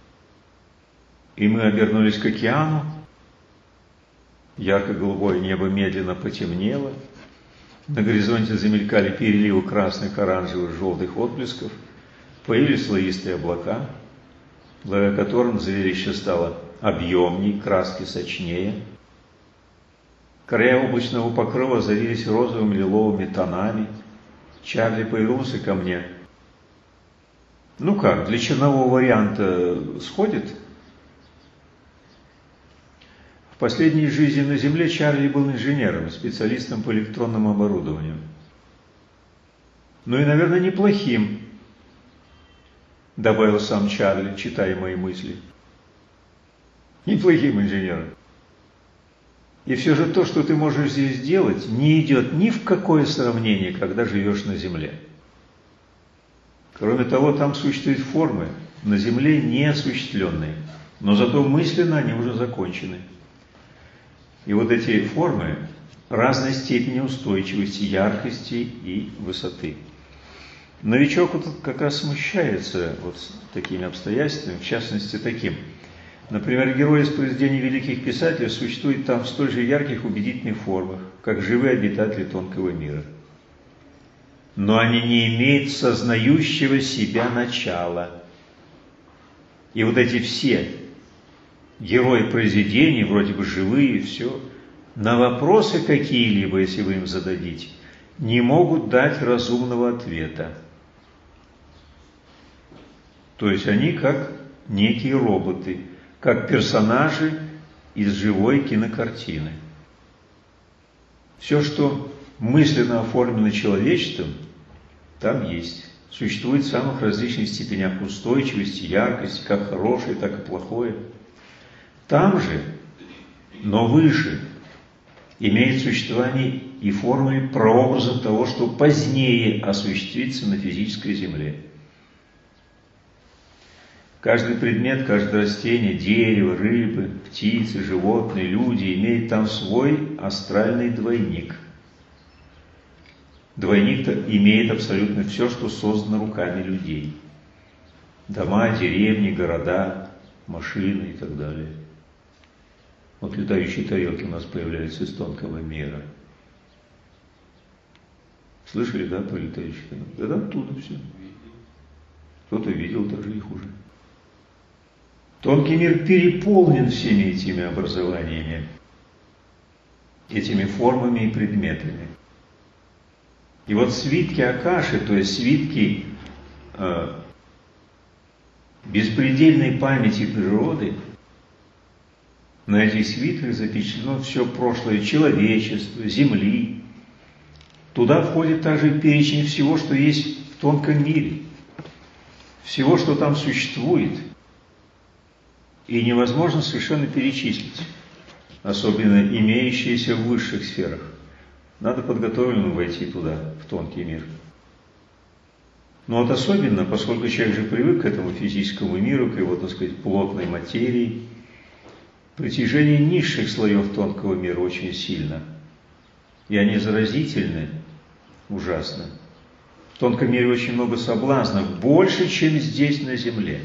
И мы обернулись к океану. Ярко-голубое небо медленно потемнело. На горизонте замелькали переливы красных, оранжевых, желтых отблесков. Появились слоистые облака, благодаря которым зрелище стало объемней, краски сочнее. Края облачного покрова озарились розовыми, лиловыми тонами. Чарли повернулся ко мне. Ну как, для чернового варианта сходит? В последней жизни на Земле Чарли был инженером, специалистом по электронному оборудованию. Ну и, наверное, неплохим, добавил сам Чарли, читая мои мысли. Неплохим инженером. И все же то, что ты можешь здесь делать, не идет ни в какое сравнение, когда живешь на Земле. Кроме того, там существуют формы, на Земле неосуществленные, но зато мысленно они уже закончены. И вот эти формы разной степени устойчивости, яркости и высоты. Новичок вот как раз смущается вот такими обстоятельствами, в частности таким. Например, герои из произведений великих писателей существуют там в столь же ярких, убедительных формах, как живые обитатели тонкого мира. Но они не имеют сознающего себя начала. И вот эти все герои произведений, вроде бы живые, все, на вопросы какие-либо, если вы им зададите, не могут дать разумного ответа. То есть они как некие роботы, как персонажи из живой кинокартины. Все, что мысленно оформлено человечеством, там есть. Существует в самых различных степенях устойчивости, яркости, как хорошее, так и плохое. Там же, но выше, имеет существование и формы прообраза того, что позднее осуществится на физической земле. Каждый предмет, каждое растение, дерево, рыбы, птицы, животные, люди имеют там свой астральный двойник. Двойник-то имеет абсолютно все, что создано руками людей. Дома, деревни, города, машины и так далее. Вот летающие тарелки у нас появляются из тонкого мира. Слышали, да, про летающие тарелки? Это оттуда все. Кто-то видел даже их уже. Тонкий мир переполнен всеми этими образованиями, этими формами и предметами. И вот свитки Акаши, то есть свитки беспредельной памяти природы, на этих свитках запечатлено все прошлое человечества, Земли. Туда входит также перечень всего, что есть в тонком мире, всего, что там существует, и невозможно совершенно перечислить, особенно имеющиеся в высших сферах. Надо подготовленным войти туда, в тонкий мир. Но вот особенно, поскольку человек же привык к этому физическому миру, к его, так сказать, плотной материи, притяжение низших слоев тонкого мира очень сильно. И они заразительны, ужасно. В тонком мире очень много соблазнов, больше, чем здесь на Земле.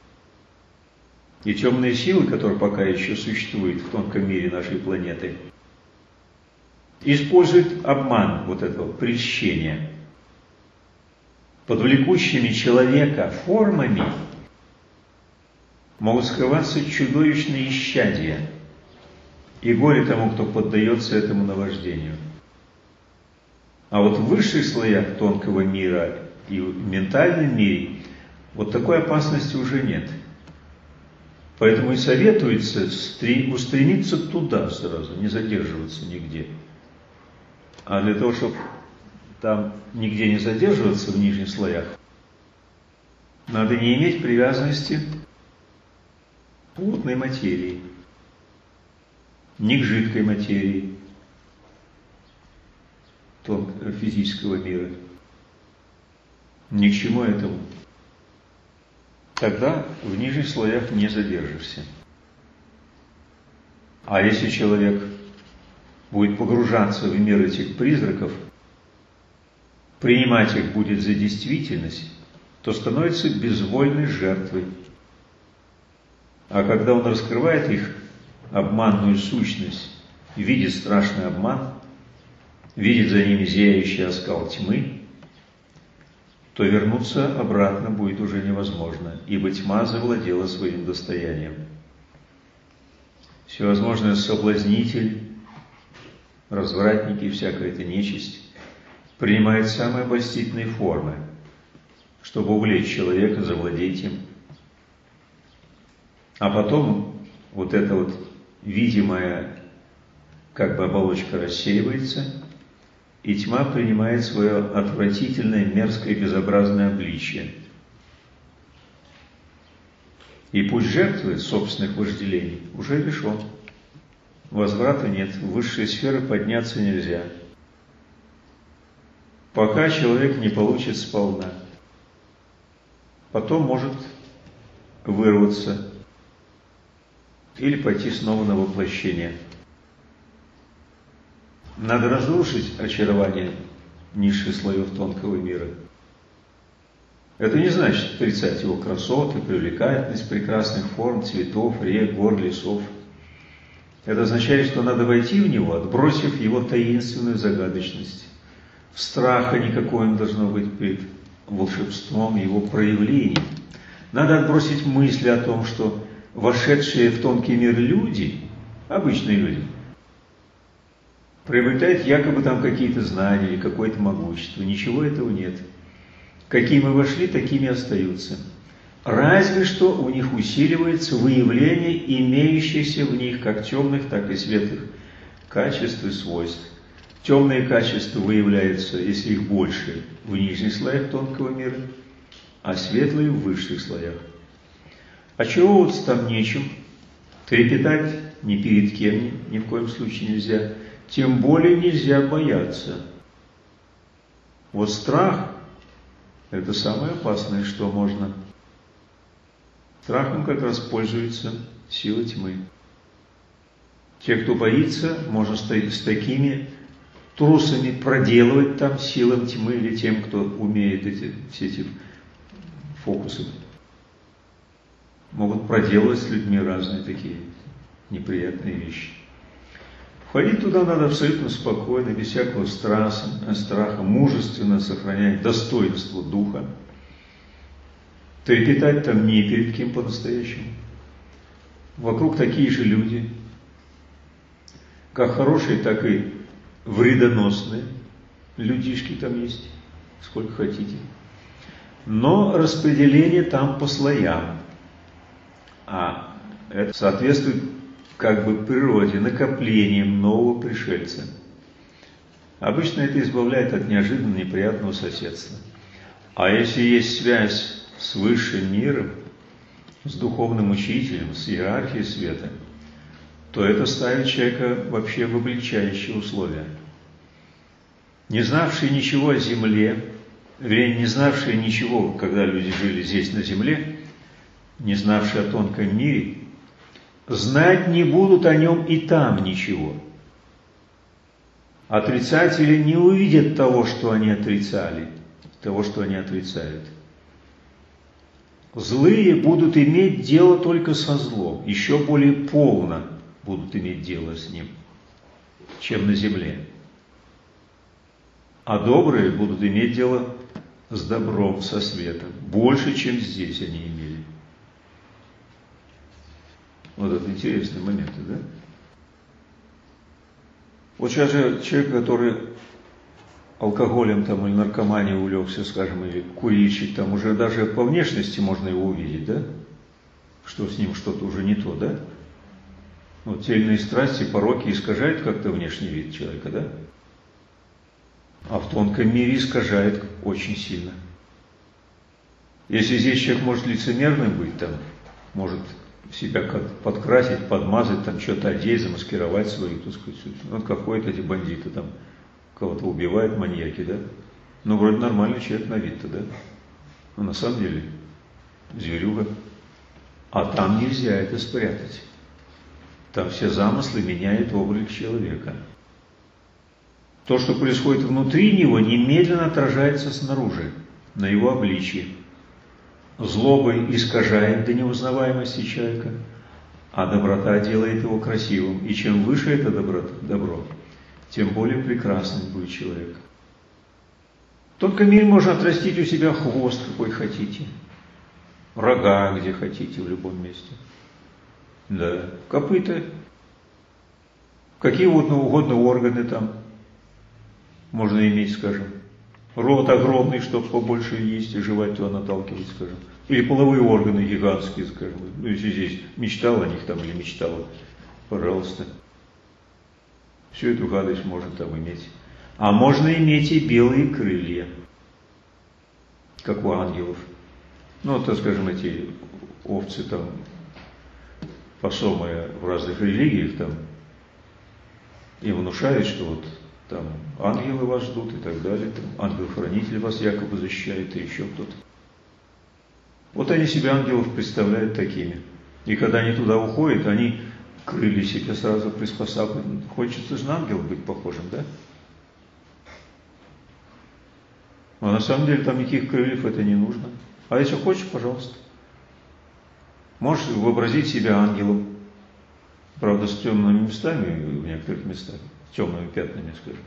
И темные силы, которые пока еще существуют в тонком мире нашей планеты, используют обман вот этого прельщения. Под влекущими человека формами могут скрываться чудовищные исчадия, и горе тому, кто поддается этому наваждению. А вот в высших слоях тонкого мира и в ментальном мире вот такой опасности уже нет. Поэтому и советуется устремиться туда сразу, не задерживаться нигде. А для того, чтобы там нигде не задерживаться в нижних слоях, надо не иметь привязанности к плотной материи, ни к жидкой материи физического мира. Ни к чему этому. Тогда в нижних слоях не задержишься. А если человек будет погружаться в мир этих призраков, принимать их будет за действительность, то становится безвольной жертвой. А когда он раскрывает их обманную сущность, видит страшный обман, видит за ними зияющий оскал тьмы, то вернуться обратно будет уже невозможно, ибо тьма завладела своим достоянием. Всевозможные соблазнители, развратники и всякая эта нечисть принимает самые обольстительные формы, чтобы увлечь человека, завладеть им. А потом вот эта вот видимая как бы оболочка рассеивается, и тьма принимает свое отвратительное, мерзкое, безобразное обличие. И путь жертвы собственных вожделений уже решен. Возврата нет, в высшие сферы подняться нельзя, пока человек не получит сполна. Потом может вырваться или пойти снова на воплощение. Надо разрушить очарование низших слоев тонкого мира. Это не значит отрицать его красоты, привлекательность прекрасных форм, цветов, рек, гор, лесов. Это означает, что надо войти в него, отбросив его таинственную загадочность. Страха никакого не должно быть перед волшебством его проявлений. Надо отбросить мысли о том, что вошедшие в тонкий мир люди, обычные люди, приобретают якобы там какие-то знания или какое-то могущество. Ничего этого нет. Какие мы вошли, такими остаются. Разве что у них усиливается выявление имеющихся в них как темных, так и светлых качеств и свойств. Темные качества выявляются, если их больше, в нижних слоях тонкого мира, а светлые в высших слоях. Очаровываться там нечем, трепетать ни перед кем ни в коем случае нельзя, тем более нельзя бояться. Вот страх – это самое опасное, что можно. Страхом как раз пользуется сила тьмы. Те, кто боится, можно с такими трусами проделывать там силам тьмы или тем, кто умеет все эти фокусы. могут проделывать с людьми разные такие неприятные вещи. Входить туда надо абсолютно спокойно, без всякого страха, мужественно, сохраняя достоинство духа. Трепетать там не перед кем по-настоящему. Вокруг такие же люди, как хорошие, так и вредоносные людишки там есть, сколько хотите. Но распределение там по слоям. А это соответствует как бы природе, накоплением нового пришельца. Обычно это избавляет от неожиданно неприятного соседства. А если есть связь с высшим миром, с духовным учителем, с иерархией света, то это ставит человека вообще в облегчающие условия. Не знавшие ничего о земле, вернее, не знавшие ничего, когда люди жили здесь на земле, не знавшие о тонком мире, знать не будут о нем и там ничего. Отрицатели не увидят того, что они отрицали, того, что они отрицают. Злые будут иметь дело только со злом, еще более полно будут иметь дело с ним, чем на земле. А добрые будут иметь дело с добром, со светом, больше, чем здесь они имели. Вот это интересные моменты, да? Вот сейчас же человек, который алкоголем там или наркоманией увлекся, скажем, или курильщик, там уже даже по внешности можно его увидеть, да? Что с ним что-то уже не то, да? Вот те или иные страсти, пороки искажают как-то внешний вид человека, да? А в тонком мире искажает очень сильно. Если здесь человек может лицемерным быть, там, может себя подкрасить, подмазать, там что-то одеть, замаскировать свою, так сказать. Вот как ходят эти бандиты, там, кого-то убивают, маньяки, да? Ну, вроде нормальный человек на вид-то, да? Но на самом деле зверюга. А там нельзя это спрятать. Там все замыслы меняют облик человека. То, что происходит внутри него, немедленно отражается снаружи, на его обличии. Злоба искажает до неузнаваемости человека, а доброта делает его красивым. И чем выше это добро, тем более прекрасным будет человек. В тонком мире можно отрастить у себя хвост, какой хотите, рога, где хотите, в любом месте. Да, копыта, какие угодно органы там можно иметь, скажем. Рот огромный, чтобы побольше есть и жевать, то наталкивать, скажем. Или половые органы гигантские, скажем. Ну, если здесь мечтал о них там или мечтала, пожалуйста. Всю эту гадость можно там иметь. А можно иметь и белые крылья, как у ангелов. Ну, вот, так скажем, эти овцы там, посомые в разных религиях там, и внушают, что вот там ангелы вас ждут и так далее, там ангел-хранитель вас якобы защищает и еще кто-то. Вот они себе ангелов представляют такими. И когда они туда уходят, они крылья себе сразу приспосабливают. Хочется же на ангела быть похожим, да? А на самом деле там никаких крыльев это не нужно. А если хочешь, пожалуйста. Можешь вообразить себя ангелом. Правда, с темными местами в некоторых местах. С темными пятнами, скажем.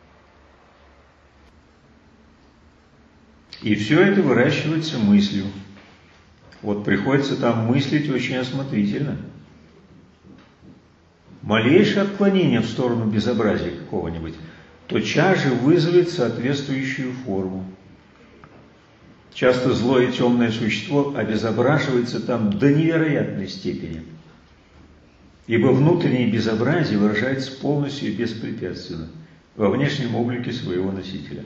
И все это выращивается мыслью. Вот приходится там мыслить очень осмотрительно. Малейшее отклонение в сторону безобразия какого-нибудь тотчас же вызовет соответствующую форму. Часто злое и темное существо обезображивается там до невероятной степени. Ибо внутреннее безобразие выражается полностью и беспрепятственно во внешнем облике своего носителя.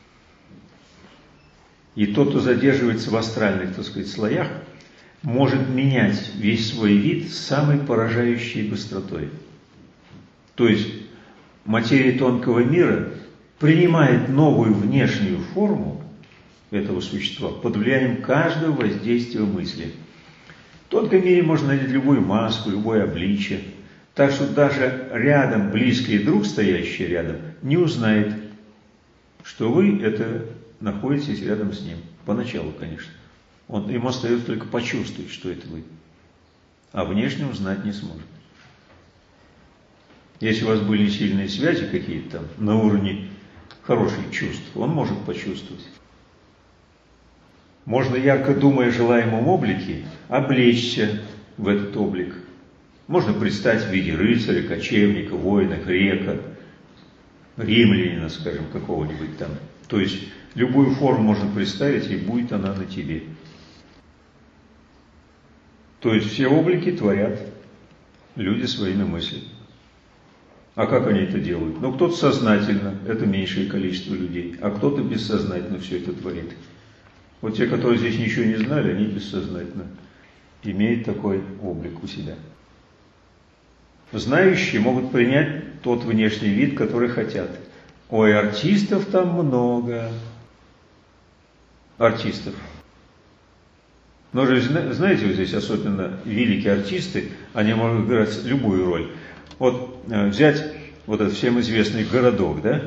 И тот, кто задерживается в астральных, так сказать, слоях, может менять весь свой вид с самой поражающей быстротой. То есть материя тонкого мира принимает новую внешнюю форму этого существа под влиянием каждого воздействия мысли. В тонком мире можно найти любую маску, любое обличие, так что даже рядом близкий друг, стоящий рядом, не узнает, что вы это находитесь рядом с ним. Поначалу, конечно. Ему остается только почувствовать, что это вы. а внешнем знать не сможет. Если у вас были сильные связи какие-то там на уровне хороших чувств, он может почувствовать. Можно, ярко думая о желаемом облике, облечься в этот облик. Можно представить в виде рыцаря, кочевника, воина, грека, римлянина, скажем, какого-нибудь там. То есть любую форму можно представить, и будет она на тебе. То есть все облики творят люди своими мыслями. А как они это делают? Ну, кто-то сознательно, это меньшее количество людей, а кто-то бессознательно все это творит. Вот те, которые здесь ничего не знали, они бессознательно имеют такой облик у себя. Знающие могут принять тот внешний вид, который хотят. Ой, артистов там много. Артистов. Но же, знаете, вот здесь особенно великие артисты, они могут играть любую роль. Вот взять вот этот всем известный «Городок», да?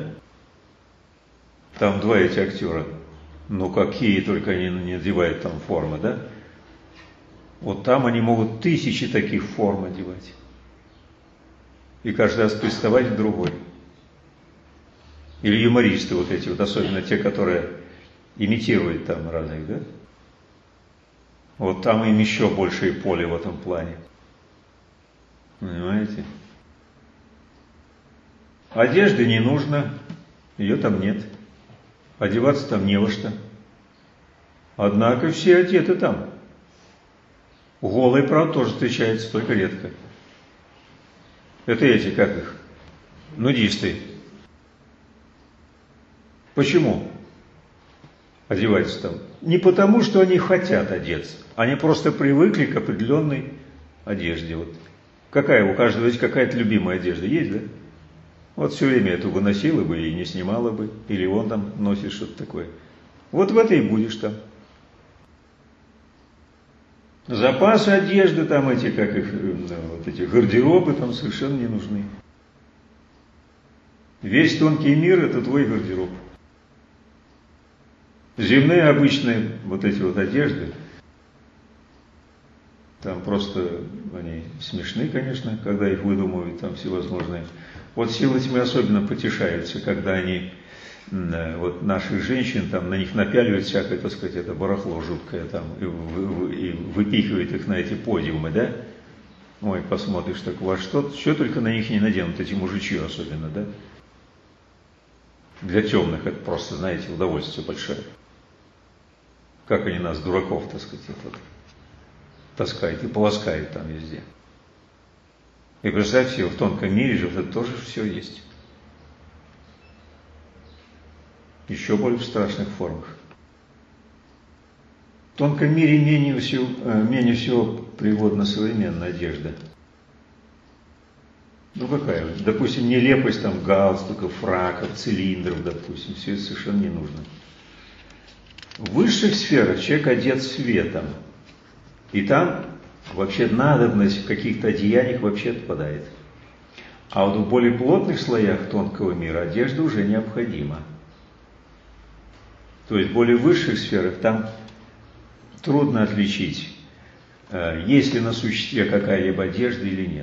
Там два эти актера. Ну, какие только они не надевают там формы, да? Вот там они могут тысячи таких форм одевать. И каждый раз приставать к другой. Или юмористы вот эти, вот особенно те, которые имитируют там разных, да? Вот там им еще большее поле в этом плане. Понимаете? Одежды не нужно, ее там нет. Одеваться там не во что. Однако все одеты там. Голые, правда, тоже встречаются, только редко. Это эти, как их? Нудисты. Почему одеваются там? Не потому, что они хотят одеться. Они просто привыкли к определенной одежде. Вот. Какая у каждого есть какая-то любимая одежда? Есть, да? Вот все время эту бы носила бы и не снимала бы. Или он там носит что-то такое. Вот в этой и будешь там. Запасы одежды там эти, как их, вот эти гардеробы там совершенно не нужны. Весь тонкий мир – это твой гардероб. Земные обычные вот эти вот одежды, там просто они смешны, конечно, когда их выдумывают там всевозможные. Вот силы тьмы особенно потешаются, когда они, вот наших женщин, там на них напяливают всякое, так сказать, это барахло жуткое там, и выпихивают их на эти подиумы, да? Ой, посмотришь, так во что только на них не наденут, эти мужичьи особенно, да? Для темных это просто, знаете, удовольствие большое. Как они нас, дураков, так сказать, вот, таскают и полоскают там везде. И представьте, в тонком мире же это тоже все есть. Еще более в страшных формах. В тонком мире менее всего пригодна современная одежда. Ну какая? Допустим, нелепость там галстуков, фраков, цилиндров, допустим. Все это совершенно не нужно. В высших сферах человек одет светом. И там вообще надобность в каких-то одеяниях вообще отпадает. А вот в более плотных слоях тонкого мира одежда уже необходима. То есть в более высших сферах там трудно отличить, есть ли на существе какая-либо одежда или нет.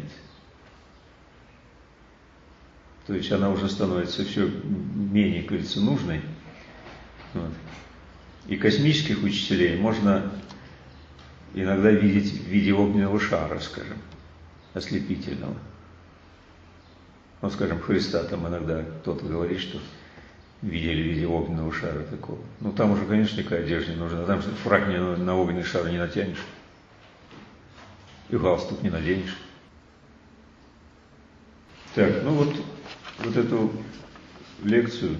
То есть она уже становится все менее, кажется, нужной. Вот. И космических учителей можно иногда видеть в виде огненного шара, скажем, ослепительного. Вот, скажем, Христа там иногда кто-то говорит, что видели в виде огненного шара такого. Ну, там уже, конечно, никакая одежда не нужна. Там фрак на огненный шар не натянешь. И галстук не наденешь. Так, ну вот эту лекцию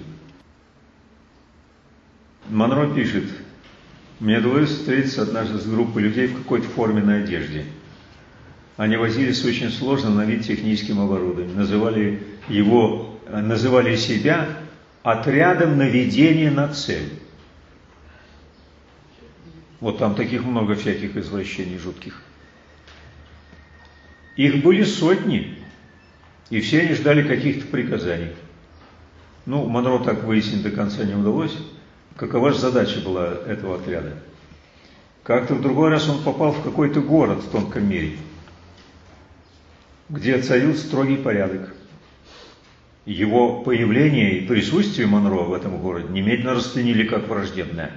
Монро пишет: мне довелось встретиться однажды с группой людей в какой-то форменной одежде. Они возились с очень сложным на вид техническим оборудованием. Называли себя отрядом наведения на цель. Вот там таких много всяких извращений жутких. Их были сотни, и все они ждали каких-то приказаний. Ну, Монро так выяснить до конца не удалось. Какова же задача была этого отряда? Как-то в другой раз он попал в какой-то город в тонком мире. где царил строгий порядок. Его появление и присутствие Монро в этом городе немедленно расценили как враждебное.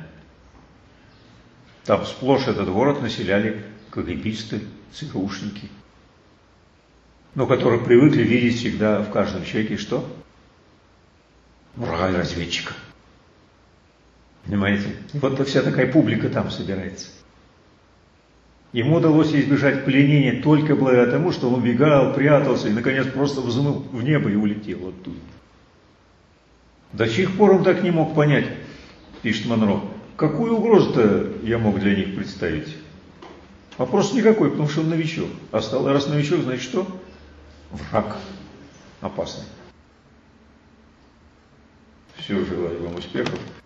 Там сплошь этот город населяли КГБисты, ЦРУшники, но которые привыкли видеть всегда в каждом человеке что? Врага и разведчика. Понимаете? И вот вся такая публика там собирается. Ему удалось избежать пленения только благодаря тому, что он убегал, прятался и, наконец, просто взмыл в небо и улетел оттуда. До сих пор он так не мог понять, пишет Монро, какую угрозу-то я мог для них представить. Вопрос никакой, потому что он новичок. А раз новичок, значит что? Враг опасный. Все, желаю вам успехов.